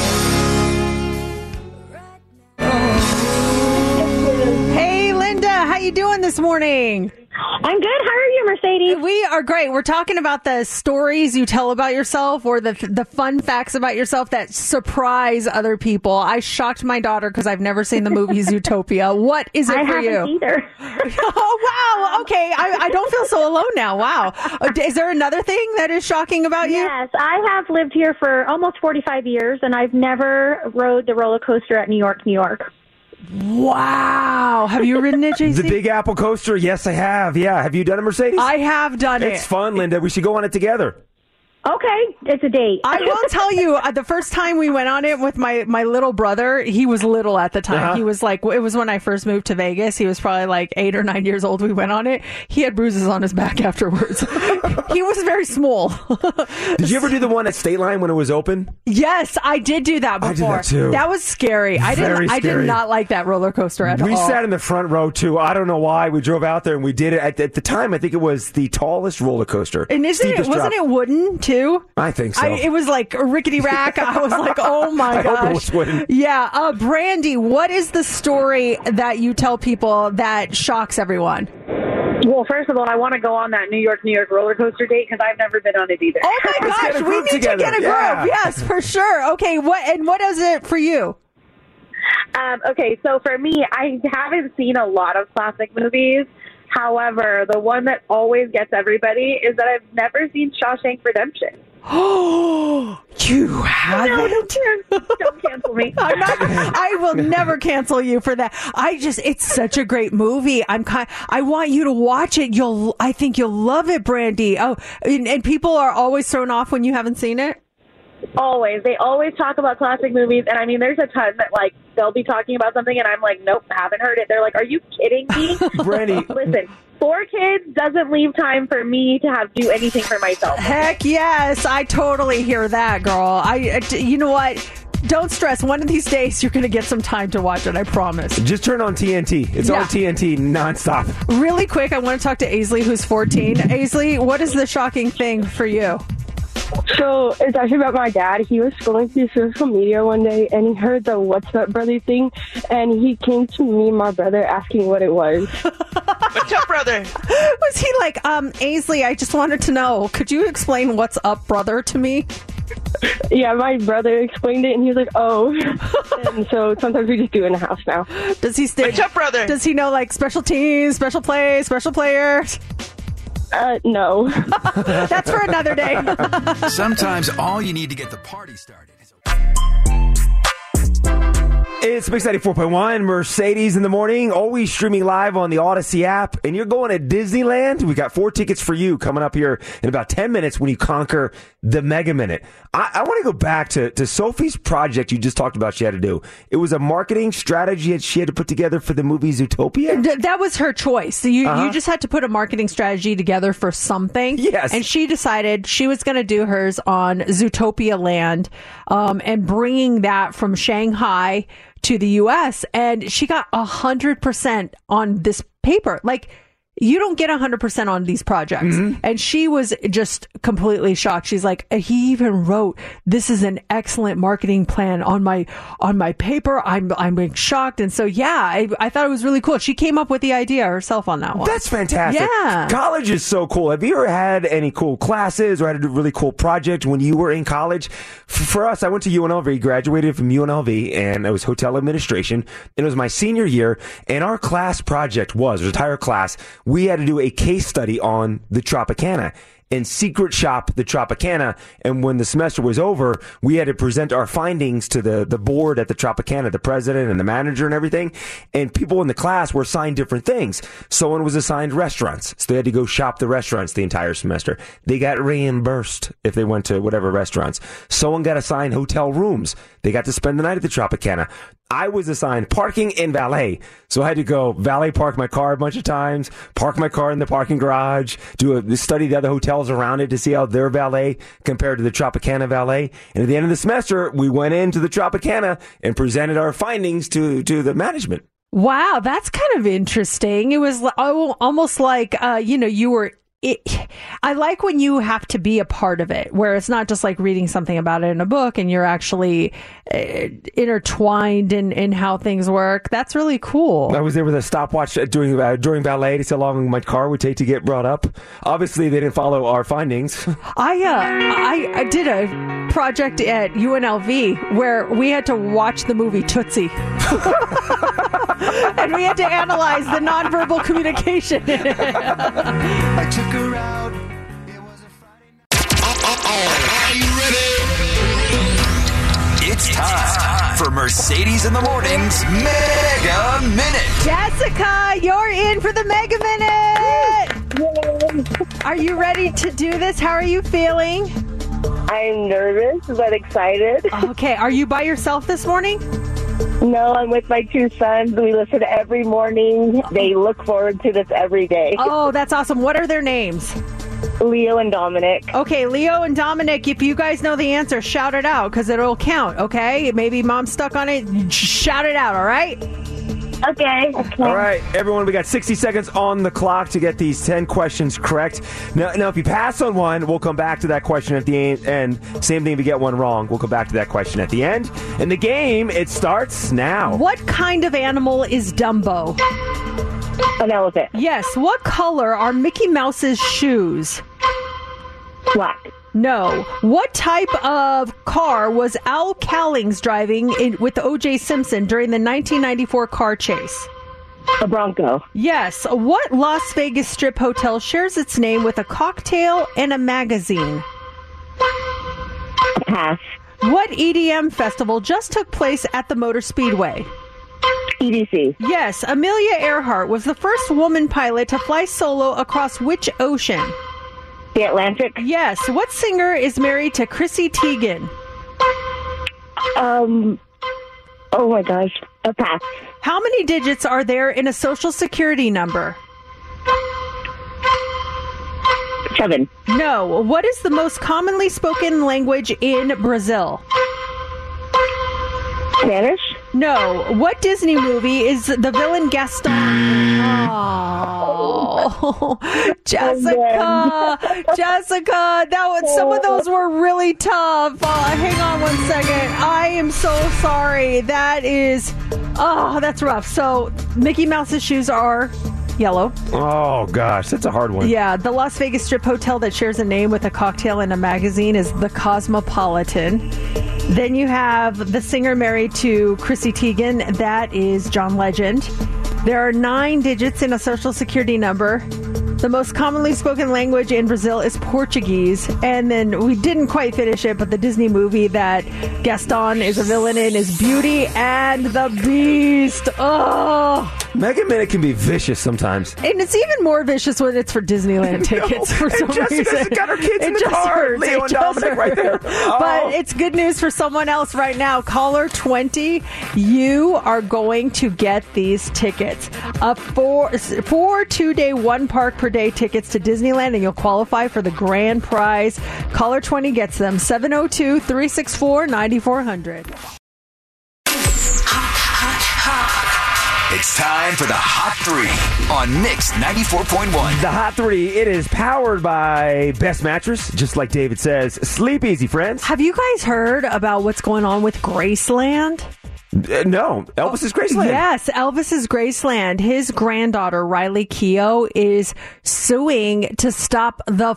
Hey, Linda. How you doing this morning? I'm good. How are you, Mercedes? We are great. We're talking about the stories you tell about yourself or the the fun facts about yourself that surprise other people. I shocked my daughter because I've never seen the movie Zootopia. What is it I for haven't you? Either. Oh, wow. Okay. I, I don't feel so alone now. Wow. Is there another thing that is shocking about you? Yes. I have lived here for almost forty-five years, and I've never rode the roller coaster at New York, New York. Wow. Have you ridden it, J C? The Big Apple coaster? Yes, I have. Yeah. Have you done it, Mercedes? I have done it. It's fun, Linda. We should go on it together. Okay, it's a date. I will tell you, uh, the first time we went on it with my, my little brother, he was little at the time. Uh-huh. He was like, it was when I first moved to Vegas. He was probably like eight or nine years old. We went on it. He had bruises on his back afterwards. He was very small. Did you ever do the one at State Line when it was open? Yes, I did do that before. I did that too. That was scary. I Very didn't. I scary. did not like that roller coaster at we all. sat in the front row too. I don't know why. We drove out there and we did it. At, at the time, I think it was the tallest roller coaster. And isn't it, Steepest wasn't drop. it wooden too? I think so. I, it was like a rickety rack. I was like, oh my I gosh. hope it was wooden. Yeah. Uh, Brandy, what is the story that you tell people that shocks everyone? Well, first of all, I want to go on that New York, New York roller coaster date because I've never been on it either. Oh my Let's get gosh, a we group need together. to get a group. Yeah. Yes, for sure. Okay, what and what is it for you? Um, okay, so for me, I haven't seen a lot of classic movies. However, the one that always gets everybody is that I've never seen Shawshank Redemption. Oh, you haven't? No, don't, can- don't cancel me. I'm not, I will never cancel you for that. I just, it's such a great movie. I'm kind, I want you to watch it. You'll, I think you'll love it, Brandy. Oh, and, and people are always thrown off when you haven't seen it. Always. They always talk about classic movies, and I mean, there's a ton that, like, they'll be talking about something, and I'm like, nope, haven't heard it. They're like, are you kidding me? Brandy. Listen, four kids doesn't leave time for me to have do anything for myself. Heck yes, I totally hear that, girl. I, I- you know what? Don't stress. One of these days, you're going to get some time to watch it. I promise. Just turn on T N T. It's Yeah. on T N T nonstop. Really quick, I want to talk to Aisley, who's fourteen. Aisley, what is the shocking thing for you? So it's actually about my dad. He was scrolling through social media one day and he heard the "What's Up, Brother" thing, and he came to me and my brother asking what it was. What's up, brother? Was he like, um, Aisley, I just wanted to know, could you explain what's up, brother, to me? Yeah, my brother explained it and he was like, "Oh." And so sometimes we just do it in the house now. Does he stay? What's up, brother? Does he know like special teams, special plays, special players? Uh, no. That's for another day. Sometimes all you need to get the party started is It's Mix ninety-four point one, Mercedes in the morning, always streaming live on the Odyssey app. And you're going to Disneyland? We got four tickets for you coming up here in about ten minutes when you conquer the Mega Minute. I, I want to go back to, to Sophie's project you just talked about she had to do. It was a marketing strategy that she had to put together for the movie Zootopia? Th- that was her choice. So you, Uh-huh. you just had to put a marketing strategy together for something. Yes. And she decided she was going to do hers on Zootopia Land um, and bringing that from Shanghai to the U S. And she got one hundred percent on this paper. Like, you don't get one hundred percent on these projects. Mm-hmm. And she was just completely shocked. She's like, he even wrote, this is an excellent marketing plan on my on my paper. I'm I'm shocked. And so, yeah, I, I thought it was really cool. She came up with the idea herself on that one. That's fantastic. Yeah. College is so cool. Have you ever had any cool classes or had a really cool project when you were in college? For us, I went to U N L V, graduated from U N L V, and it was hotel administration. And it was my senior year, and our class project was, our entire class, we had to do a case study on the Tropicana and secret shop the Tropicana. And when the semester was over, we had to present our findings to the, the board at the Tropicana, the president and the manager and everything. And people in the class were assigned different things. Someone was assigned restaurants, so they had to go shop the restaurants the entire semester. They got reimbursed if they went to whatever restaurants. Someone got assigned hotel rooms. They got to spend the night at the Tropicana. I was assigned parking and valet. So I had to go valet park my car a bunch of times, park my car in the parking garage, do a study the other hotels around it to see how their valet compared to the Tropicana valet. And at the end of the semester, we went into the Tropicana and presented our findings to, to the management. Wow, that's kind of interesting. It was oh, almost like, uh, you know, you were It, I like when you have to be a part of it, where it's not just like reading something about it in a book and you're actually uh, intertwined in, in how things work. That's really cool. I was there with a stopwatch during, uh, during ballet to see how long my car would take to get brought up. Obviously, they didn't follow our findings. I, uh, I, I did a project at U N L V where we had to watch the movie Tootsie. And we had to analyze the nonverbal communication. I took her out. It was a Friday night. Are you ready? It's time for Mercedes in the Morning's Mega Minute. Jessica, you're in for the Mega Minute. Are you ready to do this? How are you feeling? I'm nervous but excited. Okay, are you by yourself this morning? No, I'm with my two sons. We listen every morning. They look forward to this every day. Oh, that's awesome. What are their names? Leo and Dominic. Okay, Leo and Dominic, if you guys know the answer, shout it out because it'll count, okay? Maybe mom's stuck on it. Shout it out, all right? Okay. okay. All right, everyone, we got sixty seconds on the clock to get these ten questions correct. Now, now, if you pass on one, we'll come back to that question at the end. Same thing if you get one wrong, we'll come back to that question at the end. And the game, it starts now. What kind of animal is Dumbo? An elephant. Yes. What color are Mickey Mouse's shoes? Black. No. What type of car was Al Cowlings driving in, with O J Simpson during the nineteen ninety-four car chase? A Bronco. Yes. What Las Vegas Strip hotel shares its name with a cocktail and a magazine? A pass. What E D M festival just took place at the Motor Speedway? E D C. Yes. Amelia Earhart was the first woman pilot to fly solo across which ocean? The Atlantic. Yes. What singer is married to Chrissy Teigen? Um. Oh my gosh. A pass. How many digits are there in a social security number? Seven. No. What is the most commonly spoken language in Brazil? Spanish. No. What Disney movie is the villain Gaston? Oh, Jessica, Jessica, that was, some of those were really tough. Uh, hang on one second. I am so sorry. That is, oh, that's rough. So Mickey Mouse's shoes are yellow. Oh, gosh, that's a hard one. Yeah, the Las Vegas Strip hotel that shares a name with a cocktail and a magazine is the Cosmopolitan. Then you have the singer married to Chrissy Teigen. That is John Legend. There are nine digits in a social security number. The most commonly spoken language in Brazil is Portuguese. And then we didn't quite finish it, but the Disney movie that Gaston is a villain in is Beauty and the Beast. Oh. Mega Minute can be vicious sometimes. And it's even more vicious when it's for Disneyland tickets no. for some and Jessica's reason. got her kids in it the car. Hurts. Leo it and Dominic right there. Oh. But it's good news for someone else right now. Caller twenty, you are going to get these tickets. Uh, four, four two-day, one-park per day tickets to Disneyland, and you'll qualify for the grand prize. Caller twenty gets them. seven oh two, three six four, nine four zero zero. It's time for the Hot Three on Mix ninety-four point one. The Hot Three, it is powered by Best Mattress, just like David says. Sleep easy, friends. Have you guys heard about what's going on with Graceland? Uh, no, Elvis's Graceland. Yes, Elvis's Graceland. His granddaughter, Riley Keough, is suing to stop the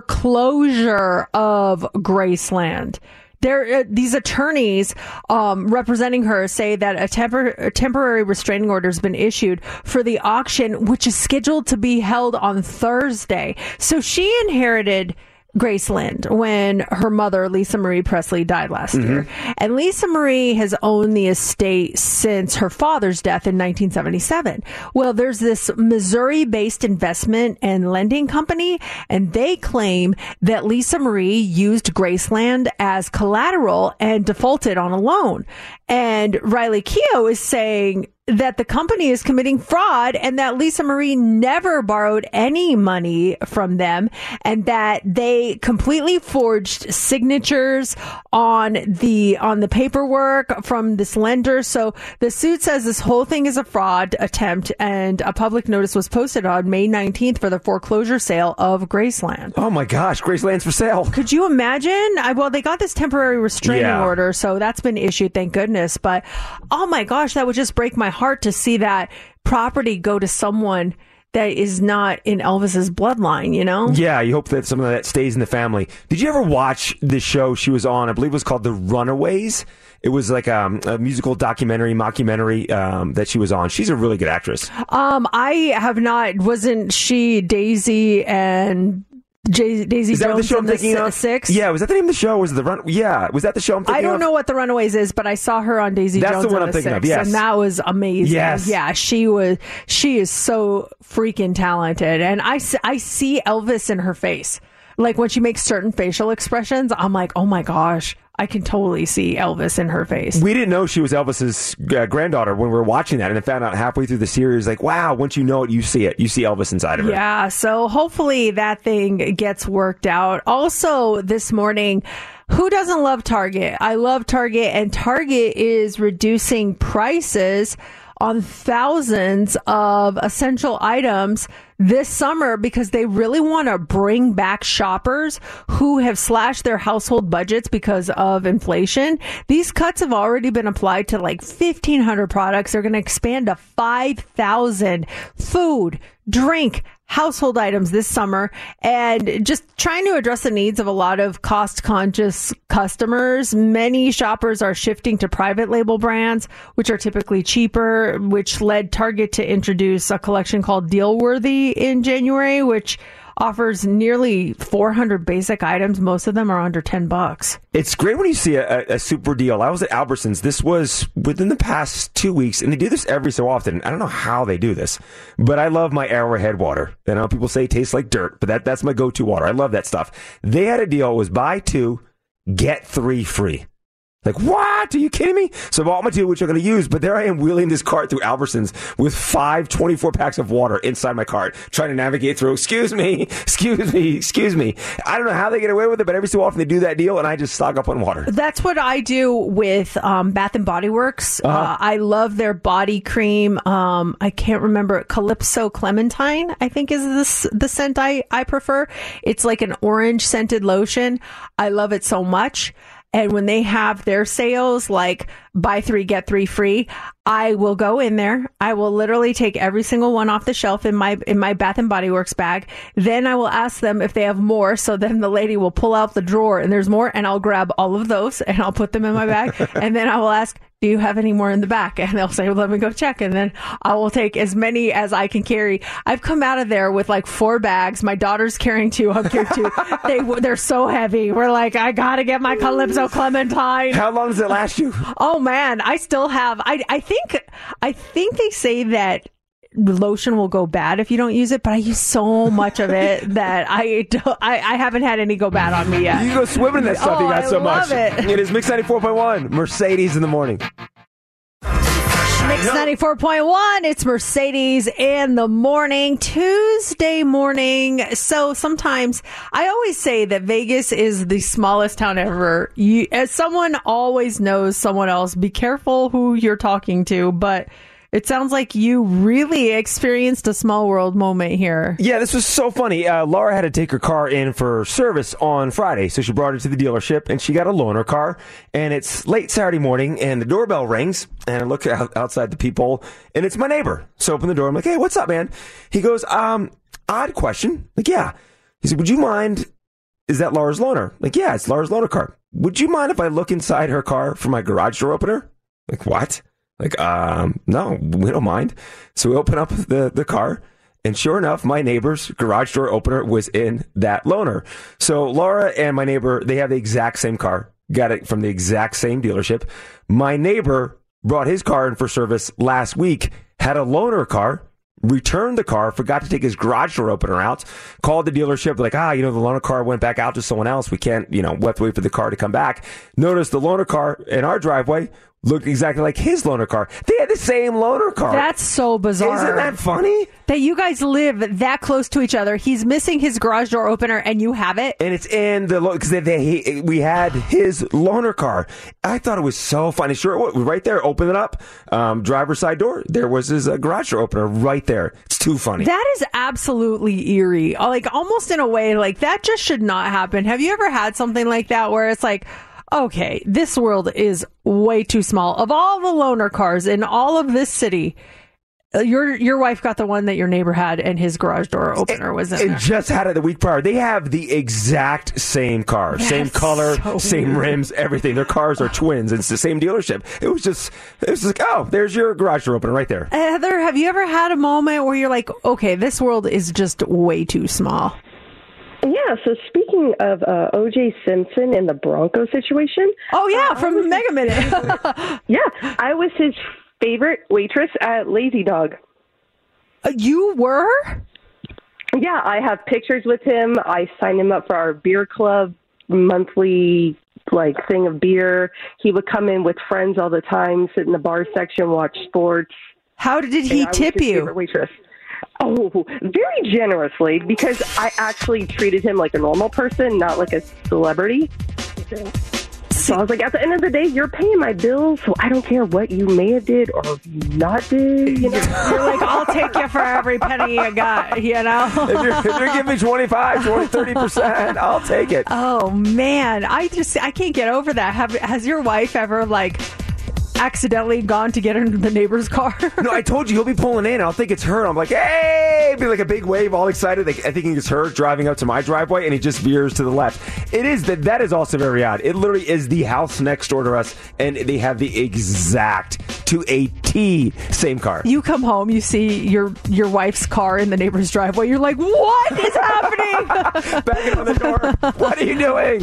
foreclosure of Graceland. There, uh, these attorneys um, representing her say that a, tempor- a temporary restraining order has been issued for the auction, which is scheduled to be held on Thursday. So she inherited Graceland when her mother, Lisa Marie Presley, died last mm-hmm. year. And Lisa Marie has owned the estate since her father's death in nineteen seventy-seven. Well, there's this Missouri-based investment and lending company, and they claim that Lisa Marie used Graceland as collateral and defaulted on a loan. And Riley Keough is saying that the company is committing fraud and that Lisa Marie never borrowed any money from them and that they completely forged signatures on the on the paperwork from this lender. So the suit says this whole thing is a fraud attempt, and a public notice was posted on May nineteenth for the foreclosure sale of Graceland. Oh my gosh, Graceland's for sale. Could you imagine? I, well, they got this temporary restraining Yeah. order, so that's been issued, thank goodness. But oh my gosh, that would just break my heart to see that property go to someone that is not in Elvis's bloodline, you know? Yeah, you hope that some of that stays in the family. Did you ever watch the show she was on? I believe it was called The Runaways. It was like um, a musical documentary, mockumentary um, that she was on. She's a really good actress. Um, I have not. Wasn't she Daisy and J- Daisy Is that Jones the show I'm and the thinking si- of? Six? Yeah, was that the name of the show? Was it the run? Yeah, was that the show I'm thinking I don't of? know what The Runaways is, but I saw her on Daisy That's Jones the one and I'm the thinking of, Six, yes. and that was amazing. Yes. Yeah, she was. She is so freaking talented, and I, s- I see Elvis in her face. Like when she makes certain facial expressions, I'm like, oh my gosh, I can totally see Elvis in her face. We didn't know she was Elvis's uh, granddaughter when we were watching that, and then found out halfway through the series, like, wow, once you know it, you see it. You see Elvis inside of her. Yeah, so hopefully that thing gets worked out. Also, this morning, who doesn't love Target? I love Target, and Target is reducing prices on thousands of essential items this summer because they really want to bring back shoppers who have slashed their household budgets because of inflation. These cuts have already been applied to like fifteen hundred products. They're going to expand to five thousand food, drink, household items this summer, and just trying to address the needs of a lot of cost-conscious customers. Many shoppers are shifting to private label brands, which are typically cheaper, which led Target to introduce a collection called Dealworthy in January, which offers nearly four hundred basic items. Most of them are under ten bucks. It's great when you see a, a, a super deal. I was at Albertsons. This was within the past two weeks, and they do this every so often. I don't know how they do this, but I love my Arrowhead water. I know people say it tastes like dirt, but that, that's my go-to water. I love that stuff. They had a deal. It was buy two, get three free. Like, what? Are you kidding me? So I bought my two, which I'm going to use, but there I am wheeling this cart through Albertsons with five twenty-four packs of water inside my cart, trying to navigate through. Excuse me, excuse me, excuse me. I don't know how they get away with it, but every so often they do that deal, and I just stock up on water. That's what I do with um, Bath and Body Works. Uh-huh. Uh, I love their body cream. Um, I can't remember. Calypso Clementine, I think, is this the scent I, I prefer. It's like an orange scented lotion. I love it so much. And when they have their sales, like buy three, get three free, I will go in there. I will literally take every single one off the shelf in my in my Bath and Body Works bag. Then I will ask them if they have more. So then the lady will pull out the drawer and there's more, and I'll grab all of those and I'll put them in my bag. And then I will ask, do you have any more in the back? And they'll say, well, let me go check. And then I will take as many as I can carry. I've come out of there with like four bags. My daughter's carrying two. I'm carrying two. they, they're so heavy. We're like, I got to get my Calypso Clementine. How long does it last you? Oh, man. I still have, I, I think, I think they say that lotion will go bad if you don't use it, but I use so much of it that I, don't, I I haven't had any go bad on me yet. You go swimming in that stuff. Oh, You got I so love much. It. It is Mix ninety-four point one, Mercedes in the morning. Mix ninety-four point one, it's Mercedes in the morning, Tuesday morning. So sometimes I always say that Vegas is the smallest town ever. You, as someone always knows someone else, be careful who you're talking to, but It sounds like you really experienced a small world moment here. Yeah, this was so funny. Uh, Laura had to take her car in for service on Friday, so she brought it to the dealership, and she got a loaner car. And it's late Saturday morning, and the doorbell rings, and I look out, outside the peephole, and it's my neighbor. So I open the door. I'm like, hey, what's up, man? He goes, um, odd question. Like, yeah. He said, would you mind, is that Laura's loaner? Like, yeah, it's Laura's loaner car. Would you mind if I look inside her car for my garage door opener? Like, what? Like, um, no, we don't mind. So we open up the, the car, and sure enough, my neighbor's garage door opener was in that loaner. So Laura and my neighbor, they have the exact same car, got it from the exact same dealership. My neighbor brought his car in for service last week, had a loaner car, returned the car, forgot to take his garage door opener out, called the dealership, like, ah, you know, the loaner car went back out to someone else. We can't, you know, we have to wait for the car to come back. Notice the loaner car in our driveway looked exactly like his loaner car. They had the same loaner car. That's so bizarre. Isn't that funny? That you guys live that close to each other. He's missing his garage door opener, and you have it. And it's in the because they, they we had his loaner car. I thought it was so funny. Sure, it was right there. Open it up, um, driver's side door. There was his uh, garage door opener right there. It's too funny. That is absolutely eerie. Like almost in a way, like that just should not happen. Have you ever had something like that where it's like, okay, this world is way too small. Of all the loaner cars in all of this city, your your wife got the one that your neighbor had, and his garage door opener was in and there. just had it the week prior. They have the exact same car, That's same color, so same weird. rims, everything. Their cars are twins. And it's the same dealership. It was just, it was like, oh, there's your garage door opener right there. Heather, have you ever had a moment where you're like, okay, this world is just way too small? Yeah, so speaking of uh, O J Simpson and the Bronco situation. Oh, yeah, uh, from Mega Minute. Yeah, I was his favorite waitress at Lazy Dog. Uh, you were? Yeah, I have pictures with him. I signed him up for our beer club monthly like thing of beer. He would come in with friends all the time, sit in the bar section, watch sports. How did he And I was tip his you? favorite waitress. Oh, very generously, because I actually treated him like a normal person, not like a celebrity. So I was like, at the end of the day, you're paying my bills, so I don't care what you may have did or not did. You know, you're like, I'll take you for every penny you got. You know, if, you're, if you're giving me twenty-five, twenty, thirty percent, I'll take it. Oh man, I just I can't get over that. Have has your wife ever like accidentally gone to get into the neighbor's car? No, I told you he'll be pulling in. I'll think it's her. I'm like, hey, be like a big wave, all excited. Like, I think it's her driving up to my driveway, and he just veers to the left. It is that. That is also very odd. It literally is the house next door to us, and they have the exact to a T same car. You come home, you see your your wife's car in the neighbor's driveway. You're like, what is happening? Banging on the door. What are you doing?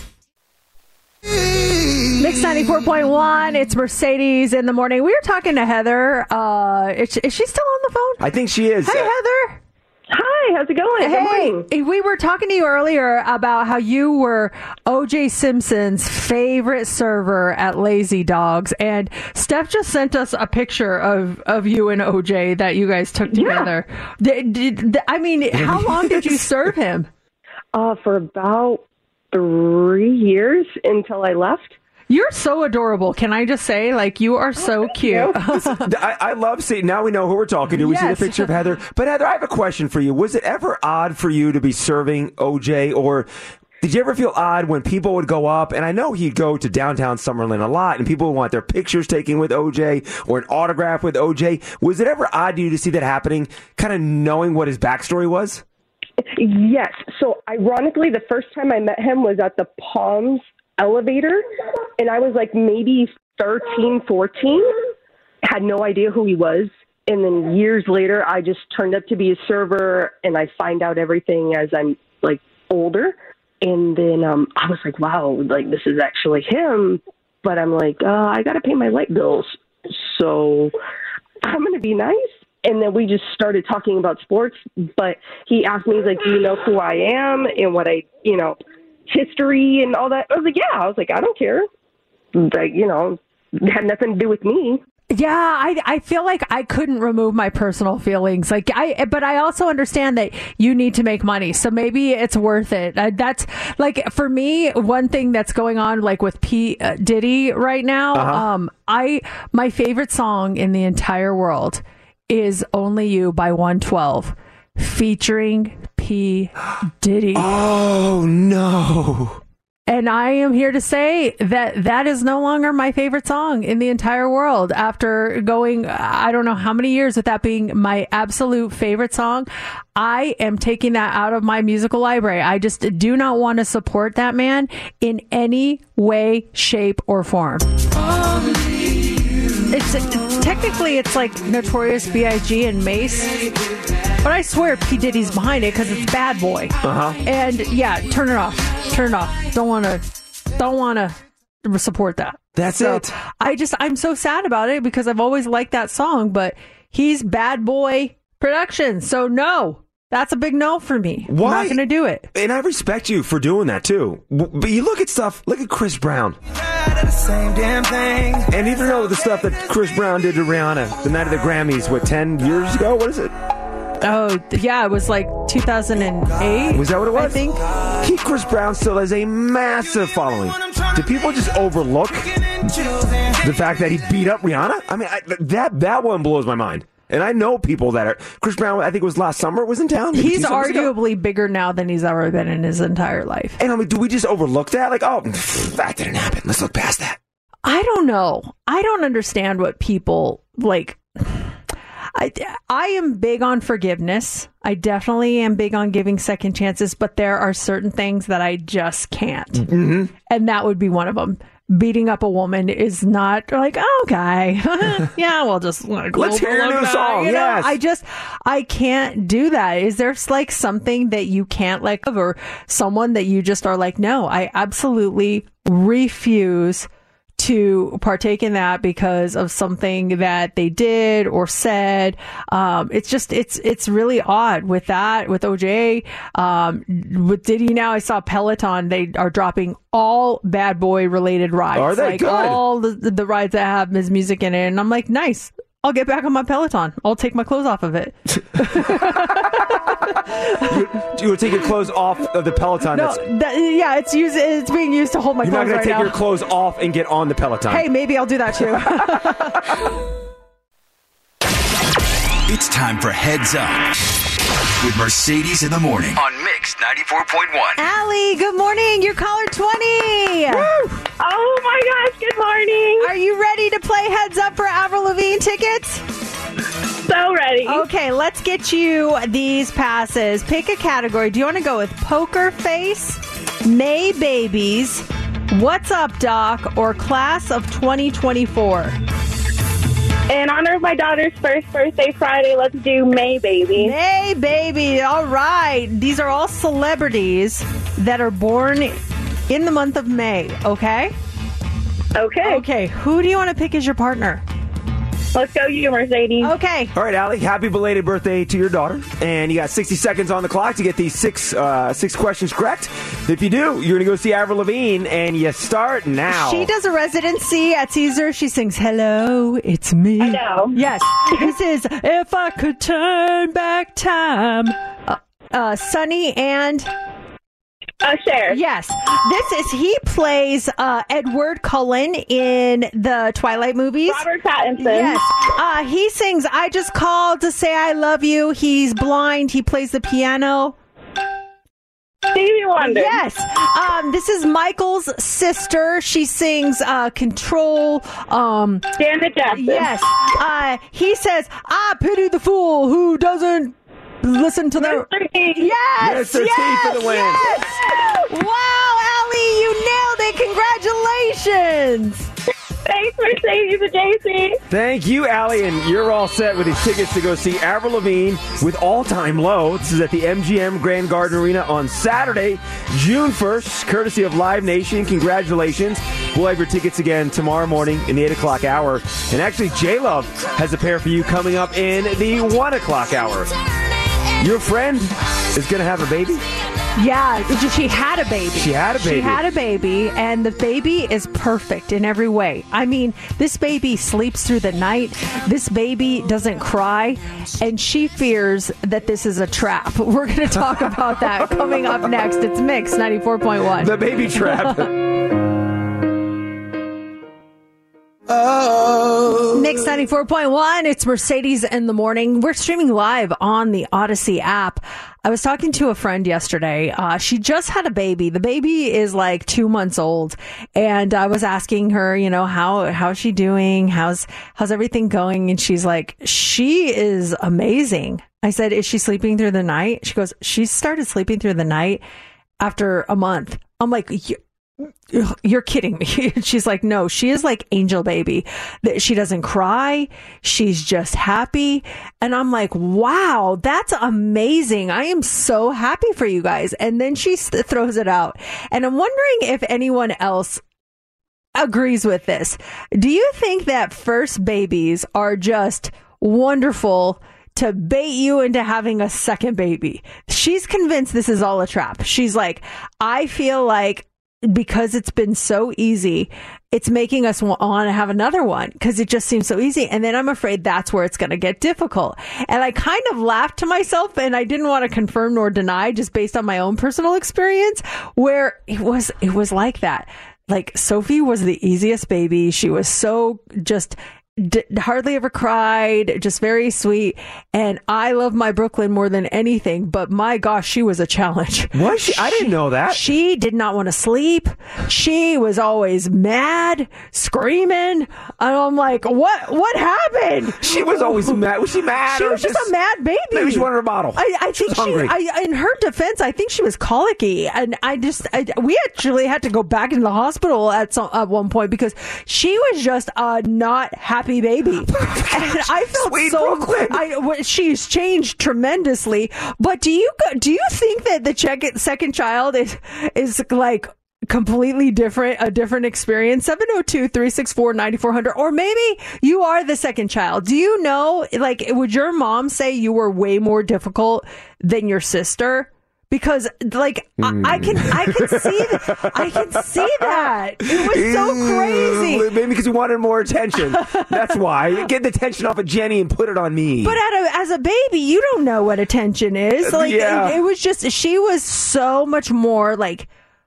Mix ninety-four point one, it's Mercedes in the morning. We were talking to Heather. Uh, is, she, is she still on the phone? I think she is. Hey, Heather. Hi, how's it going? Hey, we were talking to you earlier about how you were O J Simpson's favorite server at Lazy Dogs, and Steph just sent us a picture of, of you and O J that you guys took together. Yeah. Did, did, I mean, how long did you serve him? Uh, for about three years until I left. You're so adorable. Can I just say, like, you are so oh, cute. I, I love seeing, now we know who we're talking to. We Yes. see the picture of Heather. But Heather, I have a question for you. Was it ever odd for you to be serving O J, or did you ever feel odd when people would go up? And I know he'd go to downtown Summerlin a lot, and people would want their pictures taken with O J or an autograph with O J. Was it ever odd to you to see that happening, kind of knowing what his backstory was? Yes. So ironically, the first time I met him was at the Palms elevator, and I was like maybe thirteen, fourteen, had no idea who he was. And then years later, I just turned up to be a server, and I find out everything as I'm like older. And then um, I was like, wow, like this is actually him. But I'm like, uh, I got to pay my light bills, so I'm going to be nice. And then we just started talking about sports, but he asked me, he's like, do you know who I am and what I, you know, history and all that? I was like, yeah. I was like, I don't care. Like, you know, it had nothing to do with me. Yeah, I I feel like I couldn't remove my personal feelings. Like I, but I also understand that you need to make money, so maybe it's worth it. I, that's like for me, one thing that's going on like with P uh, Diddy right now. Uh-huh. Um, I my favorite song in the entire world is "Only You" by one twelve, featuring P Diddy. Oh no. And I am here to say that that is no longer my favorite song in the entire world. After going, I don't know how many years with that being my absolute favorite song, I am taking that out of my musical library. I just do not want to support that man in any way, shape, or form. It's, it's technically it's like Notorious B I G and Mace. But I swear P. Diddy's behind it because it's Bad Boy. Uh-huh. And yeah, turn it off. Turn it off. Don't want to, don't want to support that. That's so it. I just, I'm so sad about it because I've always liked that song, but he's Bad Boy Productions. So no, that's a big no for me. Why? I'm not going to do it. And I respect you for doing that too. W- But you look at stuff, look at Chris Brown. Same damn thing. And even though the stuff that Chris Brown did to Rihanna the night of the Grammys, what, ten years ago? What is it? Oh, yeah, it was like two thousand eight. Was that what it was? I think. He, Chris Brown still has a massive following. Do people just overlook the fact that he beat up Rihanna? I mean, I, that that one blows my mind. And I know people that are... Chris Brown, I think it was last summer, was in town. He's arguably bigger now than he's ever been in his entire life. And I mean, do we just overlook that? Like, oh, that didn't happen. Let's look past that. I don't know. I don't understand what people, like... I, I am big on forgiveness. I definitely am big on giving second chances, but there are certain things that I just can't. Mm-hmm. And that would be one of them. Beating up a woman is not like, oh, okay. Yeah, we'll just like, let's hear your new song. You know, yes. I just, I can't do that. Is there like something that you can't let go of, or someone that you just are like, no, I absolutely refuse to partake in that because of something that they did or said. Um, it's just, it's, it's really odd with that, with O J, um, with Diddy now. I saw Peloton. They are dropping all Bad Boy related rides. Are they? Like Good. all the, the rides that have his music in it. And I'm like, nice. I'll get back on my Peloton. I'll take my clothes off of it. you, you would take your clothes off of the Peloton. No, That's, that, yeah, it's used. It's being used to hold my you're clothes not going right to take now. your clothes off and get on the Peloton. Hey, maybe I'll do that too. It's time for Heads Up with Mercedes in the morning on Mix ninety-four point one. Allie, good morning. You're caller twenty. Woo! Oh my gosh, good morning. Are you ready to play Heads Up for Avril Lavigne tickets? So ready. Okay, let's get you these passes. Pick a category. Do you want to go with Poker Face, May Babies, What's Up Doc, or Class of twenty twenty-four? In honor of my daughter's first birthday Friday, let's do May Baby. May Baby. All right. These are all celebrities that are born in the month of May, okay? Okay. Okay. Who do you want to pick as your partner? Let's go you, Mercedes. Okay. All right, Allie, happy belated birthday to your daughter. And you got sixty seconds on the clock to get these six uh, six questions correct. If you do, you're going to go see Avril Lavigne, and you start now. She does a residency at Caesar. She sings, "Hello, it's me." I know. Yes. This is If I Could Turn Back Time. Uh, uh, Sunny and... Uh, Cher. Yes. This is, he plays uh, Edward Cullen in the Twilight movies. Robert Pattinson. Yes. Uh, he sings, "I Just Called to Say I Love You." He's blind. He plays the piano. Stevie Wonder. Yes. Um, this is Michael's sister. She sings uh, Control. Um, Janet Jackson. Yes. Uh, he says, "I pity the fool who doesn't listen to the..." Mister T. Yes. Mister T Yes. for the win. Yes. Wow, Allie, you nailed it. Congratulations. Thanks, Mercedes and J C. Thank you, Allie, and you're all set with these tickets to go see Avril Lavigne with All Time Low. This is at the M G M Grand Garden Arena on Saturday, June first, courtesy of Live Nation. Congratulations. We'll have your tickets again tomorrow morning in the eight o'clock hour. And actually, J-Love has a pair for you coming up in the one o'clock hour. Your friend is going to have a baby. Yeah, she had a baby. She had a baby. She had a baby, and the baby is perfect in every way. I mean, this baby sleeps through the night. This baby doesn't cry, and she fears that this is a trap. We're going to talk about that coming up next. It's Mix ninety-four point one. The baby trap. Oh. Mix ninety-four point one. It's Mercedes in the morning. We're streaming live on the Odyssey app. I was talking to a friend yesterday. Uh, she just had a baby. The baby is like two months old. And I was asking her, you know, how, how's she doing? How's, how's everything going? And she's like, she is amazing. I said, is she sleeping through the night? She goes, she started sleeping through the night after a month. I'm like, you're kidding me. She's like, no, she is like angel baby. She doesn't cry. She's just happy. And I'm like, wow, that's amazing. I am so happy for you guys. And then she th- throws it out. And I'm wondering if anyone else agrees with this. Do you think that first babies are just wonderful to bait you into having a second baby? She's convinced this is all a trap. She's like, I feel like because it's been so easy, it's making us want to have another one because it just seems so easy. And then I'm afraid that's where it's going to get difficult. And I kind of laughed to myself, and I didn't want to confirm nor deny, just based on my own personal experience, where it was, it was like that. Like, Sophie was the easiest baby. She was so just D- hardly ever cried, just very sweet. And I love my Brooklyn more than anything, but my gosh, she was a challenge. Was she? I didn't know that. She did not want to sleep. She was always mad, screaming. And I'm like, what What happened? She was always mad. Was she mad? She was just, just a mad baby. Maybe she wanted her bottle. I, I she think was she, hungry. I, in her defense, I think she was colicky. And I just, I, we actually had to go back into the hospital at some, at one point because she was just uh, not happy baby. And I felt Sweet so Brooklyn. I, well, she's changed tremendously. But do you do you think that the check, second child is is like completely different, a different experience? seven oh two, three six four, nine four hundred. Or maybe you are the second child. Do you know, like, would your mom say you were way more difficult than your sister? Because, like, mm. I, I can, I can see that. I can see that. It was so crazy. Maybe because we wanted more attention. That's why. Get the attention off of Jenny and put it on me. But at a, as a baby, you don't know what attention is. Like, yeah. it, it was just, she was so much more, like,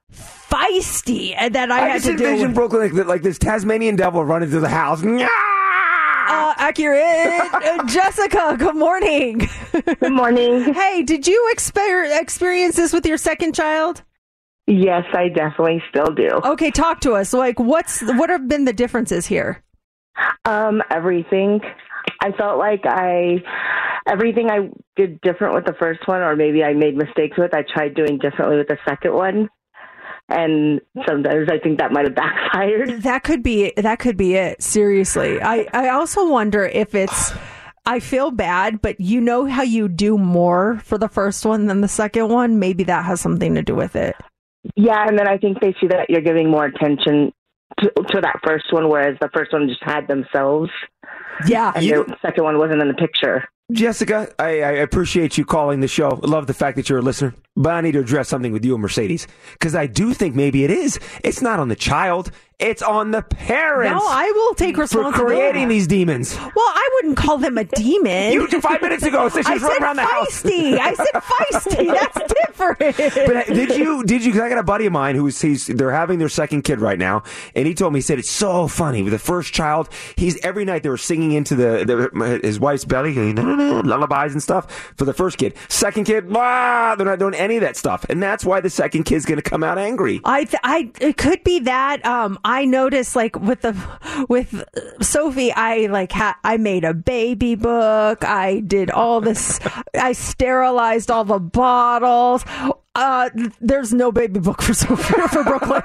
feisty that I, I had just to deal envision with. Brooklyn like, like this Tasmanian devil running through the house. Uh, accurate. Uh, Jessica, good morning. Good morning. Hey, did you exper- experience this with your second child? Yes, I definitely still do. Okay, talk to us. Like, what's what have been the differences here? Um, everything. I felt like I, everything I did different with the first one, or maybe I made mistakes with, I tried doing differently with the second one. And sometimes I think that might have backfired. That could be that could be it. Seriously. I, I also wonder if it's, I feel bad, but you know how you do more for the first one than the second one? Maybe that has something to do with it. Yeah, and then I think they see that you're giving more attention to, to that first one, whereas the first one just had themselves. Yeah. And You- the second one wasn't in the picture. Jessica, I, I appreciate you calling the show. I love the fact that you're a listener. But I need to address something with you and Mercedes. Because I do think maybe it is. It's not on the child. It's on the parents. No, I will take for responsibility. creating these demons. Well, I wouldn't call them a demon. You five minutes ago said she was I running said around the house. feisty. I said feisty. That's different. But uh, did you? Did you? Because I got a buddy of mine who's he's they're having their second kid right now, and he told me he said it's so funny with the first child. He's every night they were singing into the, the his wife's belly, lullabies and stuff for the first kid. Second kid, blah, they're not doing any of that stuff, and that's why the second kid's going to come out angry. I, th- I, it could be that. Um, I noticed, like with the, with Sophie, I like ha- I made a baby book. I did all this. I sterilized all the bottles. Uh, there's no baby book for Sophie for Brooklyn.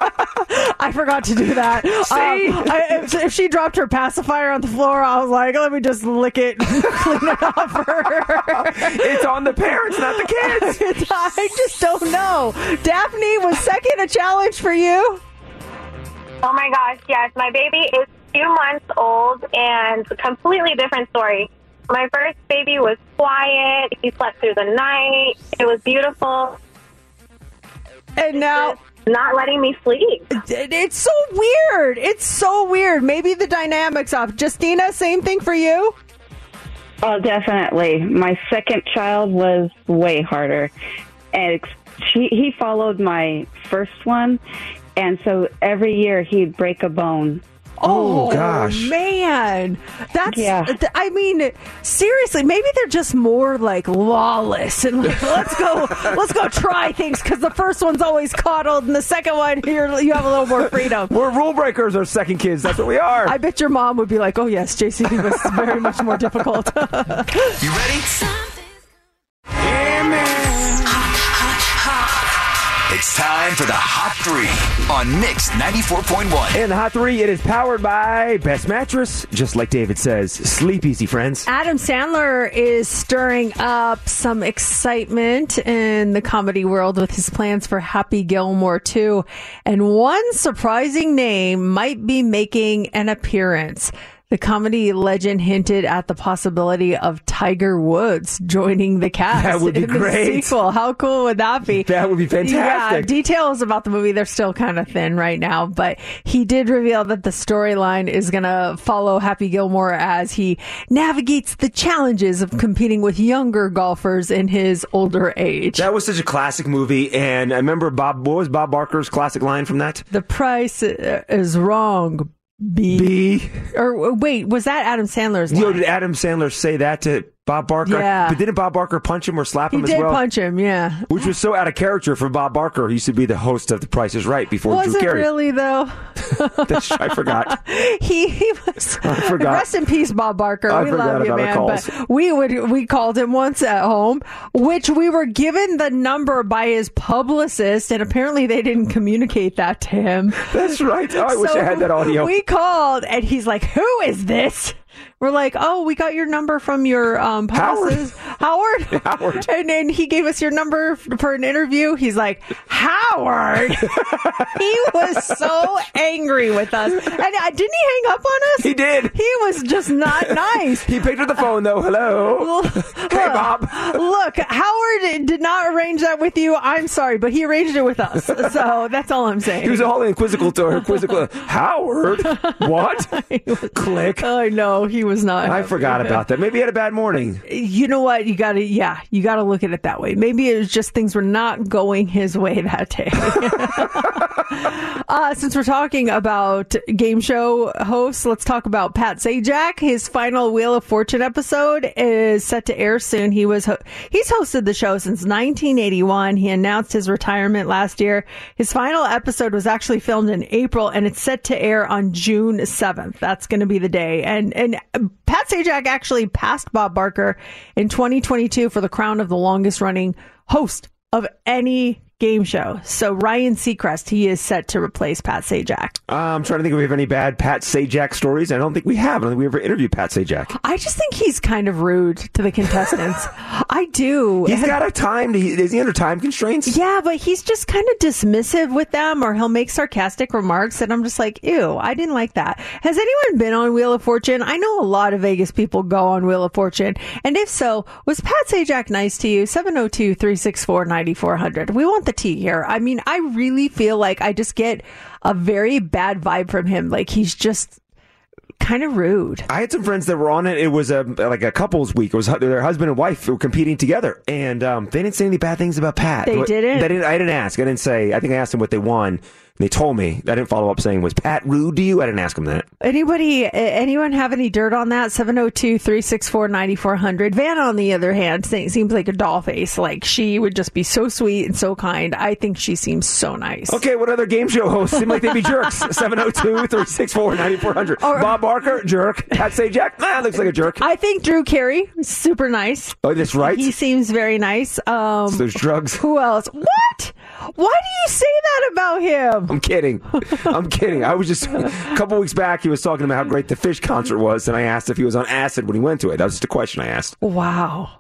I forgot to do that. See? Um, I, if, if she dropped her pacifier on the floor, I was like, let me just lick it, and clean it off for her. It's on the parents, not the kids. I just don't know. Daphne, was second a challenge for you? Oh my gosh, yes. My baby is two months old and a completely different story. My first baby was quiet. He slept through the night. It was beautiful. And now not letting me sleep. It's so weird. It's so weird. Maybe the dynamics off. Justina, same thing for you? Oh, definitely. My second child was way harder. And she, he followed my first one. And so every year he'd break a bone. Oh, gosh. Man. That's, Yeah. th- I mean, seriously, maybe they're just more like lawless and like, let's go, let's go try things because the first one's always coddled and the second one, you're, you have a little more freedom. We're rule breakers, our second kids. That's what we are. I bet your mom would be like, oh, yes, J C was very much more difficult. You ready? Yeah, man. It's time for the Hot Three on Mix ninety-four point one. And the Hot Three, it is powered by Best Mattress. Just like David says, sleep easy, friends. Adam Sandler is stirring up some excitement in the comedy world with his plans for Happy Gilmore two. And one surprising name might be making an appearance. The comedy legend hinted at the possibility of Tiger Woods joining the cast. That would be in the great. sequel. How cool would that be? That would be fantastic. Yeah, details about the movie, they're still kind of thin right now, but he did reveal that the storyline is going to follow Happy Gilmore as he navigates the challenges of competing with younger golfers in his older age. That was such a classic movie, and I remember Bob. What was Bob Barker's classic line from that? The price is wrong. B. B. Or wait, was that Adam Sandler's line? Yo, did Adam Sandler say that to Bob Barker? Yeah. But didn't Bob Barker punch him or slap He him as did well? punch him, yeah. Which was so out of character for Bob Barker. He used to be the host of The Price is Right before Was Drew it Carey. really, though? I forgot. he, he was. I forgot. Rest in peace, Bob Barker. I we forgot love you, about our man. calls. But we would we called him once at home, which we were given the number by his publicist, and apparently they didn't communicate that to him. That's right. Oh, I wish I had that audio. We called, and he's like, "Who is this?" We're like, "Oh, we got your number from your um, publicist, Howard." Howard. Howard. And then he gave us your number f- for an interview. He's like, "Howard." He was so angry with us, and uh, didn't he hang up on us? He did. He was just not nice. He picked up the phone though. Hello. Hey, Bob. Look, Howard did not arrange that with you. I'm sorry, but he arranged it with us. So that's all I'm saying. He was all inquisical to her. Quizzical. Howard. What? Click. I know he was not. I happy forgot with it. about that. Maybe he had a bad morning. You know what? You got to, yeah, you got to look at it that way. Maybe it was just things were not going his way that day. uh, since we're talking about game show hosts, let's talk about Pat Sajak. His final Wheel of Fortune episode is set to air soon. He was, ho- he's hosted the show since nineteen eighty-one. He announced his retirement last year. His final episode was actually filmed in April, and it's set to air on June seventh. That's going to be the day. And, and Pat Sajak actually passed Bob Barker in twenty twenty-two for the crown of the longest running host of any game show. So Ryan Seacrest, he is set to replace Pat Sajak. Uh, I'm trying to think if we have any bad Pat Sajak stories. I don't think we have. I don't think we ever interviewed Pat Sajak. I just think he's kind of rude to the contestants. I do. He's got a time. To, is he under time constraints? Yeah, but he's just kind of dismissive with them, or he'll make sarcastic remarks, and I'm just like, ew, I didn't like that. Has anyone been on Wheel of Fortune? I know a lot of Vegas people go on Wheel of Fortune, and if so, was Pat Sajak nice to you? seven oh two, three six four, nine four hundred. We want the tea here. I mean, I really feel like I just get a very bad vibe from him. Like, he's just kind of rude. I had some friends that were on it. It was a like a couple's week. It was hu- their husband and wife who were competing together, and um, they didn't say any bad things about Pat. They What- didn't? They didn't. I didn't ask. I didn't say. I think I asked them what they won. They told me. I didn't follow up saying, was Pat rude to you? I didn't ask them that. Anybody, anyone have any dirt on that? seven oh two, three six four, nine four hundred. Vanna, on the other hand, se- seems like a doll face. Like, she would just be so sweet and so kind. I think she seems so nice. Okay, what other game show hosts seem like they'd be jerks? seven oh two, three six four, nine four hundred. Or- Bob Barker, jerk. Pat Sajak, nah, looks like a jerk. I think Drew Carey, super nice. Oh, that's right. He seems very nice. Um, It's those drugs. Who else? What? Why do you say that about him? I'm kidding. I'm kidding. I was just a couple weeks back. He was talking about how great the Fish concert was, and I asked if he was on acid when he went to it. That was just a question I asked. Wow.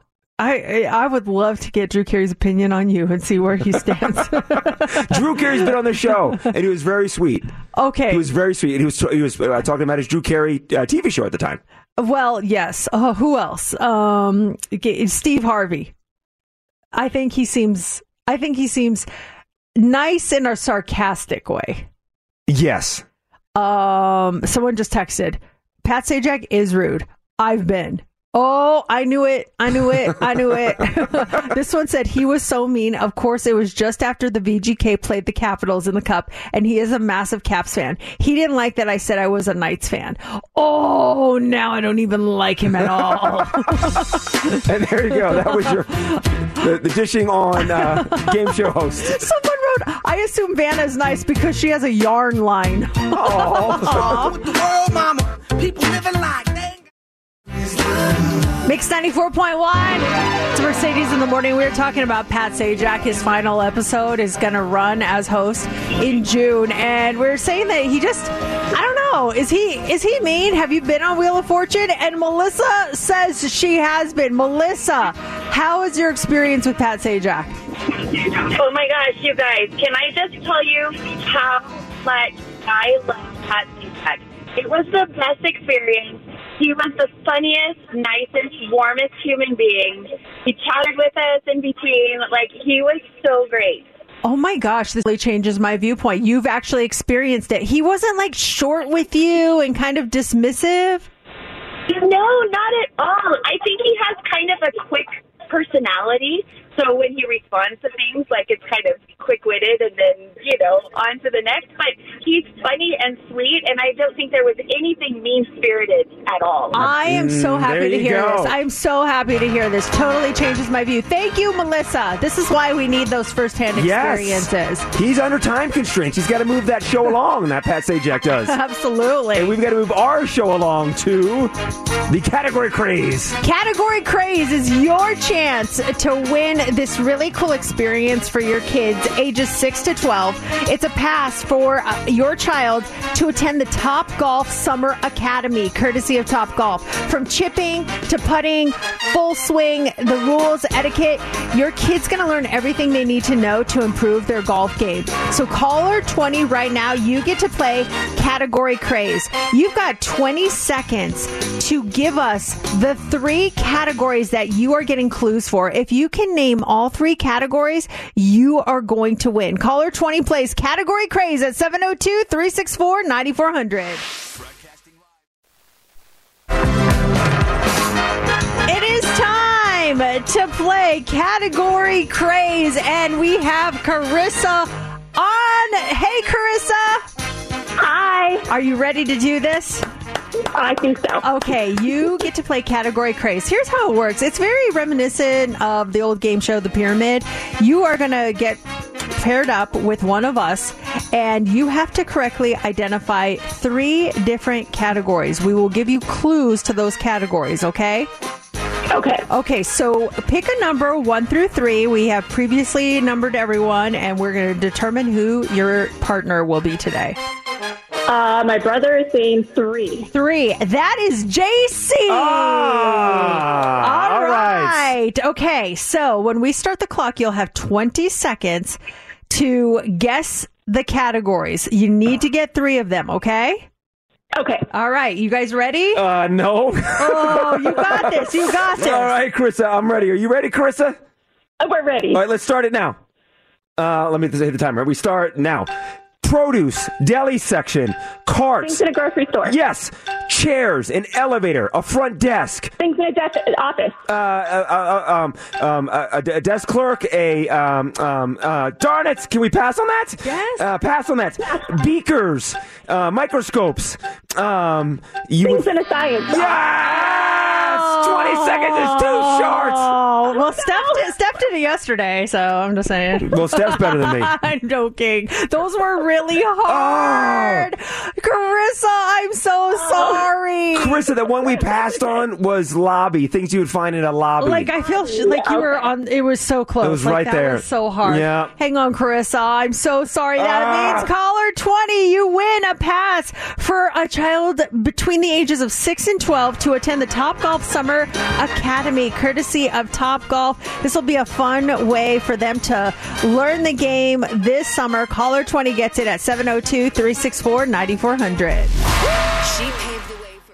I I would love to get Drew Carey's opinion on you and see where he stands. Drew Carey's been on the show, and he was very sweet. Okay. He was very sweet. And he was he was uh, talking about his Drew Carey uh, T V show at the time. Well, yes. Uh, who else? Um, Steve Harvey. I think he seems. I think he seems nice in a sarcastic way. Yes. Um, someone just texted, Pat Sajak is rude. I've been. Oh, I knew it. I knew it. I knew it. This one said he was so mean. Of course, it was just after the V G K played the Capitals in the Cup, and he is a massive Caps fan. He didn't like that I said I was a Knights fan. Oh, now I don't even like him at all. And there you go. That was your the, the dishing on uh, game show host. Someone wrote, I assume Vanna is nice because she has a yarn line. Aww. With the world, mama. People living like they Mix ninety-four point one. It's Mercedes in the Morning. We were talking about Pat Sajak. His final episode is going to run as host in June. And we we're saying that he just, I don't know, is he is he mean? Have you been on Wheel of Fortune? And Melissa says she has been. Melissa, how is your experience with Pat Sajak? Oh my gosh, you guys. Can I just tell you how much I love Pat Sajak? It was the best experience. He was the funniest, nicest, warmest human being. He chatted with us in between. Like, he was so great. Oh my gosh, this really changes my viewpoint. You've actually experienced it. He wasn't like short with you and kind of dismissive? No, not at all. I think he has kind of a quick personality. So when he responds to things, like, it's kind of quick-witted and then, you know, on to the next. But he's funny and sweet, and I don't think there was anything mean-spirited at all. I am so happy there to you hear go. this. I'm so happy to hear this. Totally changes my view. Thank you, Melissa. This is why we need those firsthand experiences. Yes. He's under time constraints. He's got to move that show along, that Pat Sajak does. Absolutely. And we've got to move our show along to the Category Craze. Category Craze is your chance to win this really cool experience for your kids ages six to twelve. It's a pass for uh, your child to attend the Top Golf Summer Academy, courtesy of Top Golf. From chipping to putting, full swing, the rules, etiquette, your kid's going to learn everything they need to know to improve their golf game. So caller twenty right now, you get to play Category Craze. You've got twenty seconds to give us the three categories that you are getting clues for. If you can name all three categories, you are going to win. Caller twenty plays Category Craze at seven oh two, three six four, nine four hundred. It is time to play Category Craze, and we have Carissa on. Hey, Carissa. Hi. Are you ready to do this? I think so. Okay, you get to play Category Craze. Here's how it works. It's very reminiscent of the old game show, The Pyramid. You are going to get paired up with one of us, and you have to correctly identify three different categories. We will give you clues to those categories, okay? Okay. Okay, so pick a number one through three. We have previously numbered everyone, and we're going to determine who your partner will be today. Uh, my brother is saying three. Three. That is J C. Ah, all all right. right. Okay, so when we start the clock, you'll have twenty seconds to guess the categories. You need to get three of them, okay? Okay. All right. You guys ready? Uh, no. Oh, you got this. You got this. All right, Carissa, I'm ready. Are you ready, Carissa? Oh, we're ready. All right, let's start it now. Uh, let me say the timer. We start now. Produce, deli section, carts. Things in a grocery store. Yes. Chairs, an elevator, a front desk. Things in a desk office. Uh, uh, uh, um, um, a, a desk clerk, a, um, um, uh, darn it, can we pass on that? Yes. Uh, pass on that. Beakers, uh, microscopes. Um, you Things would... in a science. Yes! Oh. twenty seconds is too short. Oh, well, Steph did, Steph did it yesterday, so I'm just saying. Well, Steph's better than me. I'm joking. Those were really hard. Oh. Carissa, I'm so sorry. Carissa, the one we passed on was lobby. Things you would find in a lobby. Like, I feel sh- like you were on, it was so close. It was like, right that there. was so hard. Yeah. Hang on, Carissa. I'm so sorry. That Ah. means caller twenty, you win a pass for a child between the ages of six and twelve to attend the Top Golf Summer Academy, courtesy of Top Golf. This will be a fun way for them to learn the game this summer. Caller twenty gets it at seven oh two, three six four, nine four hundred. She paved the way for...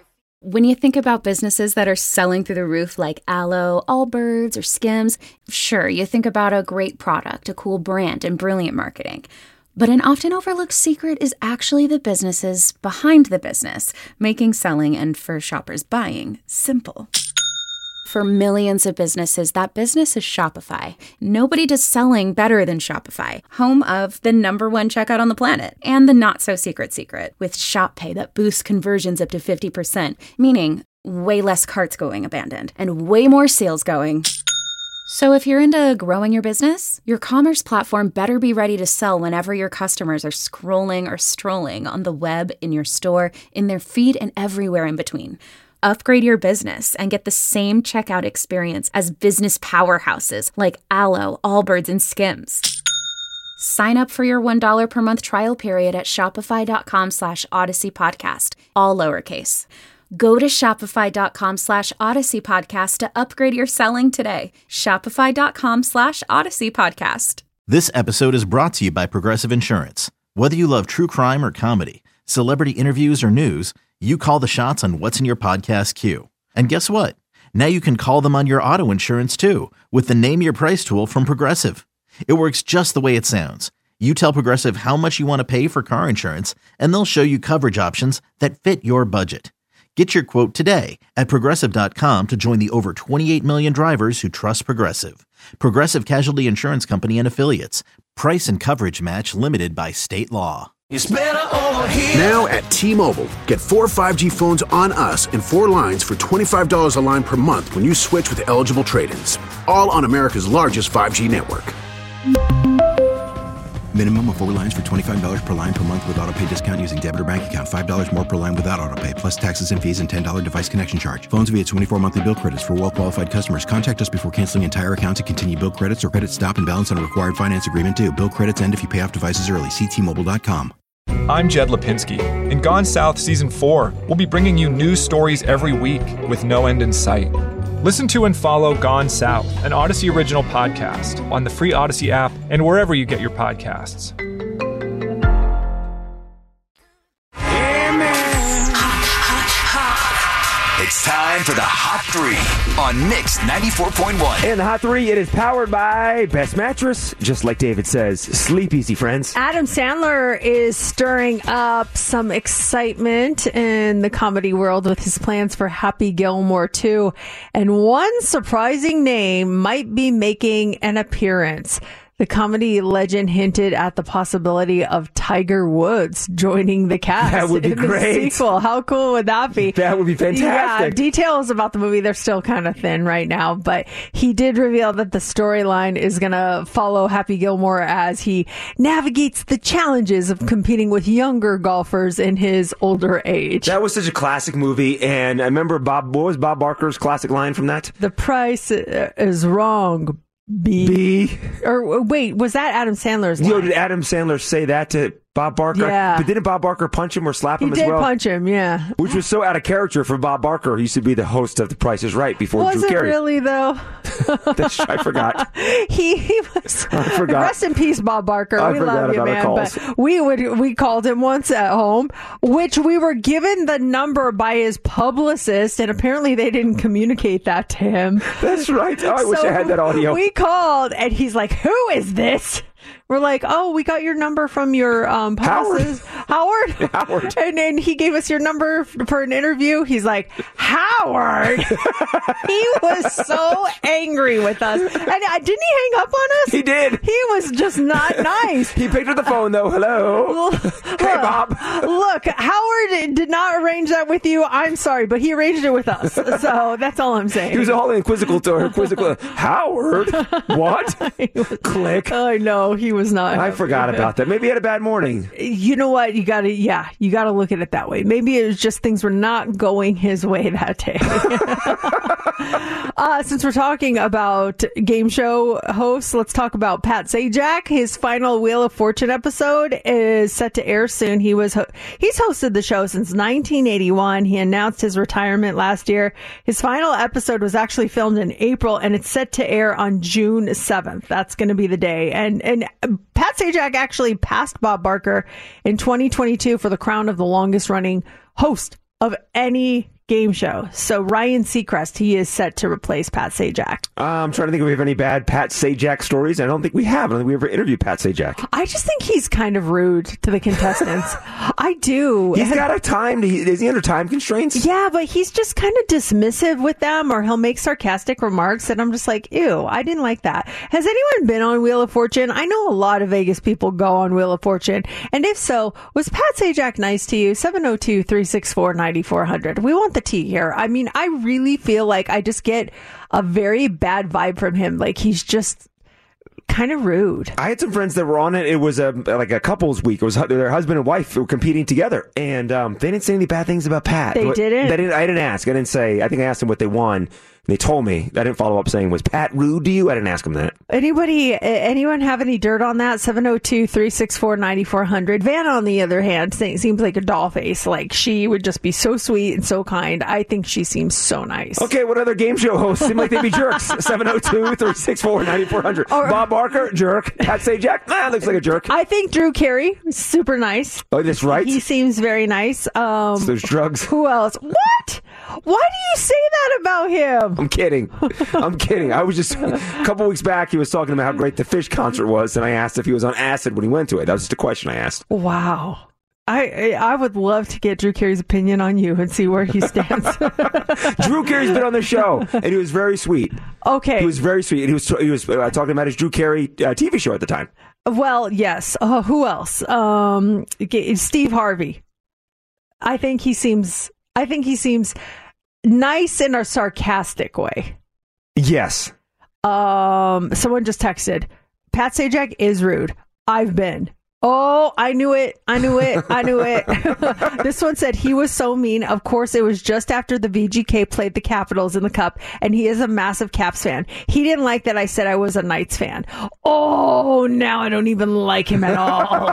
When you think about businesses that are selling through the roof like Aloe, Allbirds, or Skims, sure, you think about a great product, a cool brand, and brilliant marketing. But an often overlooked secret is actually the businesses behind the business, making selling and for shoppers buying simple. For millions of businesses, that business is Shopify. Nobody does selling better than Shopify, home of the number one checkout on the planet and the not-so-secret secret with Shop Pay that boosts conversions up to fifty percent, meaning way less carts going abandoned and way more sales going. So if you're into growing your business, your commerce platform better be ready to sell whenever your customers are scrolling or strolling on the web, in your store, in their feed, and everywhere in between. Upgrade your business and get the same checkout experience as business powerhouses like Aloe, Allbirds, and Skims. Sign up for your one dollar per month trial period at shopify.com slash Odyssey Podcast, all lowercase. Go to shopify.com slash Odyssey Podcast to upgrade your selling today. Shopify.com slash Odyssey Podcast. This episode is brought to you by Progressive Insurance. Whether you love true crime or comedy, celebrity interviews or news, you call the shots on what's in your podcast queue. And guess what? Now you can call them on your auto insurance too with the Name Your Price tool from Progressive. It works just the way it sounds. You tell Progressive how much you want to pay for car insurance, and they'll show you coverage options that fit your budget. Get your quote today at Progressive dot com to join the over twenty-eight million drivers who trust Progressive. Progressive Casualty Insurance Company and Affiliates. Price and coverage match limited by state law. It's better over here. Now at T-Mobile, get four five G phones on us and four lines for twenty-five dollars a line per month when you switch with eligible trade-ins. All on America's largest five G network. Minimum of four lines for twenty-five dollars per line per month with autopay discount using debit or bank account. five dollars more per line without autopay, plus taxes and fees and ten dollars device connection charge. Phones via twenty-four monthly bill credits for well-qualified customers. Contact us before canceling entire account to continue bill credits or credit stop and balance on a required finance agreement due. Bill credits end if you pay off devices early. See T Mobile dot com. I'm Jed Lipinski. In Gone South Season four, we'll be bringing you news stories every week with no end in sight. Listen to and follow Gone South, an Odyssey original podcast, on the free Odyssey app and wherever you get your podcasts. It's time for the Hot Three on Mix ninety-four point one. And the Hot Three, it is powered by Best Mattress, just like David says. Sleep easy, friends. Adam Sandler is stirring up some excitement in the comedy world with his plans for Happy Gilmore two. And one surprising name might be making an appearance. The comedy legend hinted at the possibility of Tiger Woods joining the cast. That would be in the great. sequel. How cool would that be? That would be fantastic. Yeah, details about the movie, they're still kind of thin right now, but he did reveal that the storyline is going to follow Happy Gilmore as he navigates the challenges of competing with younger golfers in his older age. That was such a classic movie, and I remember Bob, what was Bob Barker's classic line from that? The price is wrong. B. B. Or wait, was that Adam Sandler's line? Yo, did Adam Sandler say that to Bob Barker? Yeah. But didn't Bob Barker punch him or slap him he as did well? punch him, yeah. Which was so out of character for Bob Barker. He used to be the host of The Price is Right before Was Drew it Carey. really, though? That's, I forgot. he, he was. I forgot. Rest in peace, Bob Barker. I we forgot love you, about our man. calls. But we would we called him once at home, which we were given the number by his publicist, and apparently they didn't communicate that to him. That's right. Oh, I wish I had that audio. We called, and he's like, "Who is this?" We're like, "Oh, we got your number from your um, publicist, Howard." Howard. Howard. And then he gave us your number f- for an interview. He's like, "Howard." He was so angry with us, and uh, didn't he hang up on us? He did. He was just not nice. He picked up the phone though. Hello. Hey, Bob. Look, Howard did not arrange that with you. I'm sorry, but he arranged it with us. So that's all I'm saying. He was all inquisical to her. Quizzical. Howard? What? Click. I know. He was not. I forgot happy. about that. Maybe he had a bad morning. You know what? You got to, yeah, you got to look at it that way. Maybe it was just things were not going his way that day. uh, since we're talking about game show hosts, let's talk about Pat Sajak. His final Wheel of Fortune episode is set to air soon. He was, ho- he's hosted the show since nineteen eighty-one. He announced his retirement last year. His final episode was actually filmed in April, and it's set to air on June seventh. That's going to be the day. And, and Pat Sajak actually passed Bob Barker in twenty twenty-two for the crown of the longest running host of any game show. So Ryan Seacrest, he is set to replace Pat Sajak. Uh, I'm trying to think if we have any bad Pat Sajak stories. I don't think we have. I don't think we ever interviewed Pat Sajak. I just think he's kind of rude to the contestants. I do. He's got a time. To, is he under time constraints? Yeah, but he's just kind of dismissive with them, or he'll make sarcastic remarks, and I'm just like, ew, I didn't like that. Has anyone been on Wheel of Fortune? I know a lot of Vegas people go on Wheel of Fortune, and if so, was Pat Sajak nice to you? seven oh two, three six four, nine four hundred. We want the tea here. I mean, I really feel like I just get a very bad vibe from him. Like, he's just kind of rude. I had some friends that were on it. It was a, like a couple's week. It was their husband and wife who were competing together, and um, they didn't say any bad things about Pat. They didn't? They didn't. I didn't ask. I didn't say. I think I asked them what they won. They told me. I didn't follow up saying, was Pat rude to you? I didn't ask them that. Anybody, anyone have any dirt on that? seven oh two, three six four, nine four hundred. Vanna, on the other hand, seems like a doll face. Like, she would just be so sweet and so kind. I think she seems so nice. Okay, what other game show hosts seem like they'd be jerks? seven oh two, three six four, nine four hundred. Or, Bob Barker, jerk. Pat Sajak, nah, looks like a jerk. I think Drew Carey, super nice. Oh, that's right. He seems very nice. Um, so there's drugs. Who else? What? Why do you say that about him? I'm kidding. I'm kidding. I was just, a couple weeks back, he was talking about how great the Fish concert was, and I asked if he was on acid when he went to it. That was just a question I asked. Wow. I I would love to get Drew Carey's opinion on you and see where he stands. Drew Carey's been on the show, and he was very sweet. Okay. He was very sweet, and he was he was uh, talking about his Drew Carey uh, T V show at the time. Well, yes. Uh, who else? Um, Steve Harvey. I think he seems. I think he seems nice in a sarcastic way. Yes. Um, someone just texted, Pat Sajak is rude. I've been. Oh, I knew it. I knew it. I knew it. This one said he was so mean. Of course, it was just after the V G K played the Capitals in the Cup, and he is a massive Caps fan. He didn't like that I said I was a Knights fan. Oh, now I don't even like him at all.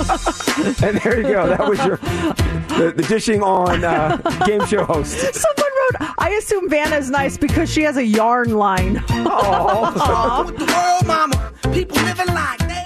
And there you go. That was your the, the dishing on uh, game show host. Someone wrote, I assume Vanna's nice because she has a yarn line. Oh, with the world, mama. People living like they.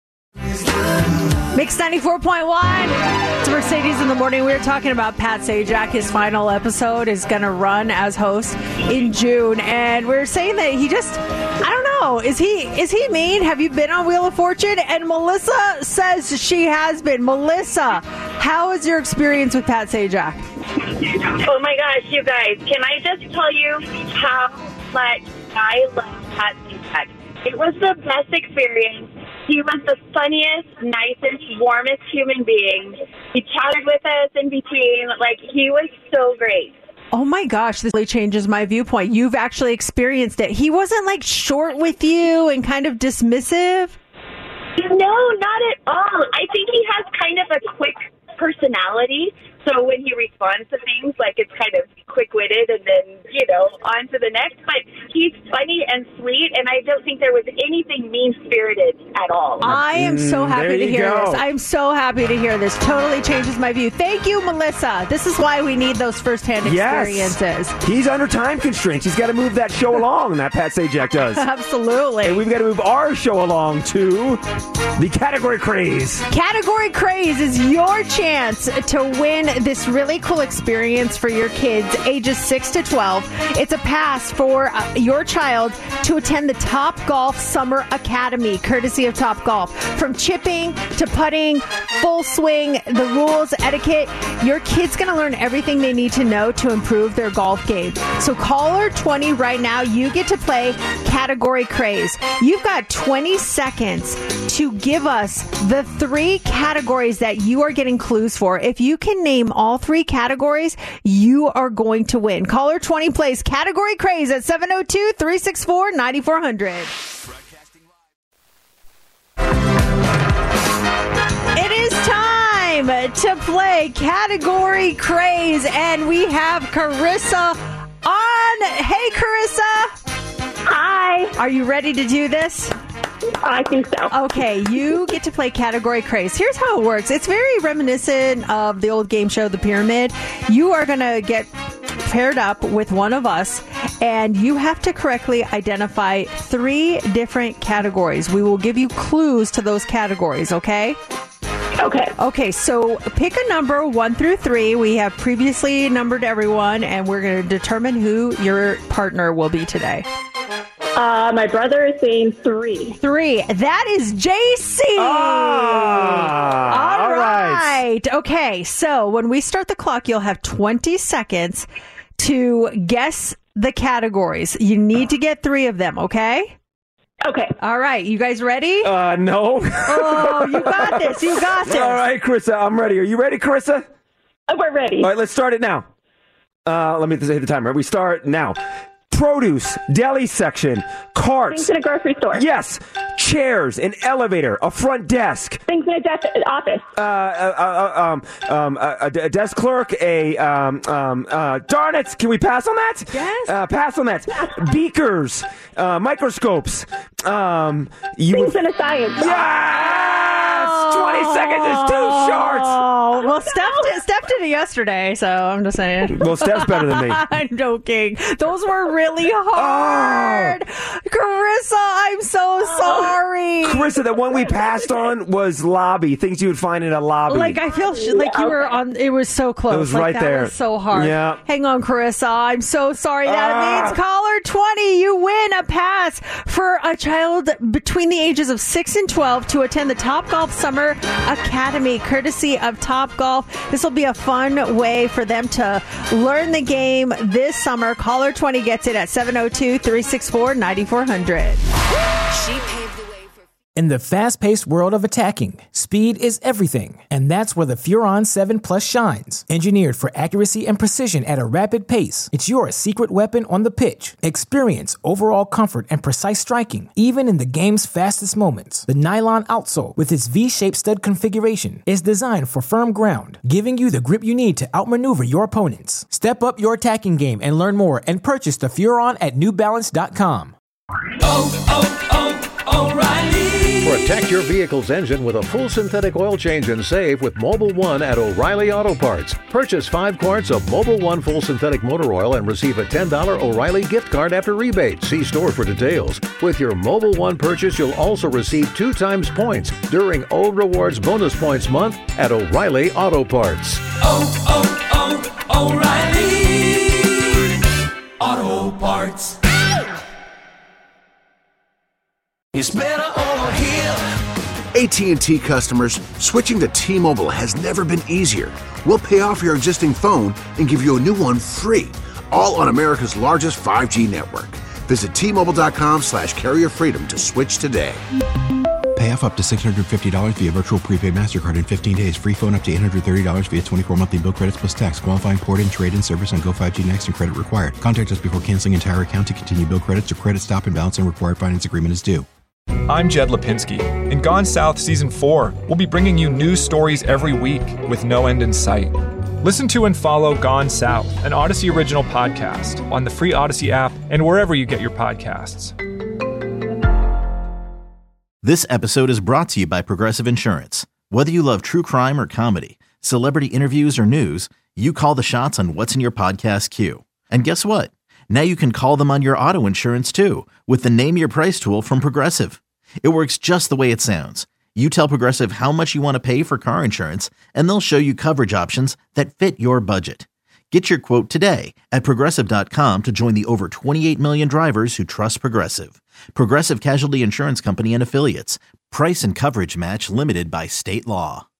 Mix ninety-four point one. It's Mercedes in the Morning. We were talking about Pat Sajak. His final episode is going to run as host in June. And we we're saying that he just, I don't know, is he is he mean? Have you been on Wheel of Fortune? And Melissa says she has been. Melissa, how is your experience with Pat Sajak? Oh my gosh, you guys. Can I just tell you how much I love Pat Sajak? It was the best experience. He was the funniest, nicest, warmest human being. He chatted with us in between. Like, he was so great. Oh my gosh, this really changes my viewpoint. You've actually experienced it. He wasn't like short with you and kind of dismissive? No, not at all. I think he has kind of a quick personality. So when he responds to things, like, it's kind of quick-witted and then, you know, on to the next. But he's funny and sweet, and I don't think there was anything mean-spirited at all. I am so happy there to you hear go. this. I'm so happy to hear this. Totally changes my view. Thank you, Melissa. This is why we need those first-hand experiences. Yes. He's under time constraints. He's got to move that show along, that Pat Sajak does. Absolutely. And we've got to move our show along to the Category Craze. Category Craze is your chance to win this really cool experience for your kids ages six to twelve. It's a pass for uh, your child to attend the Top Golf Summer Academy, courtesy of Top Golf. From chipping to putting, full swing, the rules, etiquette, your kid's going to learn everything they need to know to improve their golf game. So caller twenty right now, you get to play Category Craze. You've got twenty seconds to give us the three categories that you are getting clues for. If you can name all three categories, you are going to win. Caller twenty plays Category Craze at seven oh two, three six four, nine four hundred. It is time to play Category Craze, and we have Carissa on. Hey, Carissa. Hi. Are you ready to do this? I think so. Okay, you get to play Category Craze. Here's how it works. It's very reminiscent of the old game show, The Pyramid. You are going to get paired up with one of us, and you have to correctly identify three different categories. We will give you clues to those categories, okay? Okay. Okay, so pick a number one through three. We have previously numbered everyone, and we're going to determine who your partner will be today. Uh, my brother is saying three. Three. That is J C. Ah, all all right. right. Okay, so when we start the clock, you'll have twenty seconds to guess the categories. You need to get three of them, okay? Okay. All right. You guys ready? Uh, no. Oh, you got this. You got this. All right, Carissa, I'm ready. Are you ready, Carissa? Oh, we're ready. All right, let's start it now. Uh, let me say the timer. We start now. Produce, deli section, carts. Things in a grocery store. Yes. Chairs, an elevator, a front desk. Things in a desk office. Uh, uh, uh, um, um, a, a desk clerk, a, um, um, uh, darn it, can we pass on that? Yes. Uh, pass on that. Beakers, uh, microscopes. Um, you Things would... in a science. Yes! twenty seconds is too short. Oh, well, Steph did, Steph did it yesterday, so I'm just saying. Well, Steph's better than me. I'm joking. Those were really hard. Oh. Carissa, I'm so sorry. Carissa, the one we passed on was lobby, things you would find in a lobby. Like, I feel sh- like you were on, it was so close. It was like, right that there. was so hard. Yeah. Hang on, Carissa. I'm so sorry. That Ah. means caller twenty, you win a pass for a child between the ages of six and twelve to attend the Topgolf Summer Academy, courtesy of Topgolf. This will be a fun way for them to learn the game this summer. Caller twenty gets it at seven oh two, three six four, nine four hundred. She paved the way for... In the fast-paced world of attacking, speed is everything, and that's where the Furon seven Plus shines. Engineered for accuracy and precision at a rapid pace, it's your secret weapon on the pitch. Experience overall comfort and precise striking, even in the game's fastest moments. The nylon outsole, with its V-shaped stud configuration, is designed for firm ground, giving you the grip you need to outmaneuver your opponents. Step up your attacking game and learn more, and purchase the Furon at new balance dot com. Oh, oh, oh, O'Reilly. Protect your vehicle's engine with a full synthetic oil change and save with Mobil one at O'Reilly Auto Parts. Purchase five quarts of Mobil one full synthetic motor oil and receive a ten dollars O'Reilly gift card after rebate. See store for details. With your Mobil one purchase, you'll also receive two times points during O Rewards Bonus Points Month at O'Reilly Auto Parts. Oh, oh, oh, O'Reilly Auto Parts. It's better over here. A T and T customers, switching to T-Mobile has never been easier. We'll pay off your existing phone and give you a new one free, all on America's largest five G network. Visit T-Mobile.com slash carrier freedom to switch today. Pay off up to six hundred fifty dollars via virtual prepaid MasterCard in fifteen days. Free phone up to eight hundred thirty dollars via twenty-four monthly bill credits plus tax. Qualifying port-in, trade-in service on Go five G Next and credit required. Contact us before canceling entire account to continue bill credits or credit stop and balance and required finance agreement is due. I'm Jed Lipinski. In Gone South Season four, we'll be bringing you news stories every week with no end in sight. Listen to and follow Gone South, an Odyssey original podcast, on the free Odyssey app and wherever you get your podcasts. This episode is brought to you by Progressive Insurance. Whether you love true crime or comedy, celebrity interviews or news, you call the shots on what's in your podcast queue. And guess what? Now you can call them on your auto insurance too with the Name Your Price tool from Progressive. It works just the way it sounds. You tell Progressive how much you want to pay for car insurance, and they'll show you coverage options that fit your budget. Get your quote today at Progressive dot com to join the over twenty-eight million drivers who trust Progressive. Progressive Casualty Insurance Company and Affiliates. Price and coverage match limited by state law.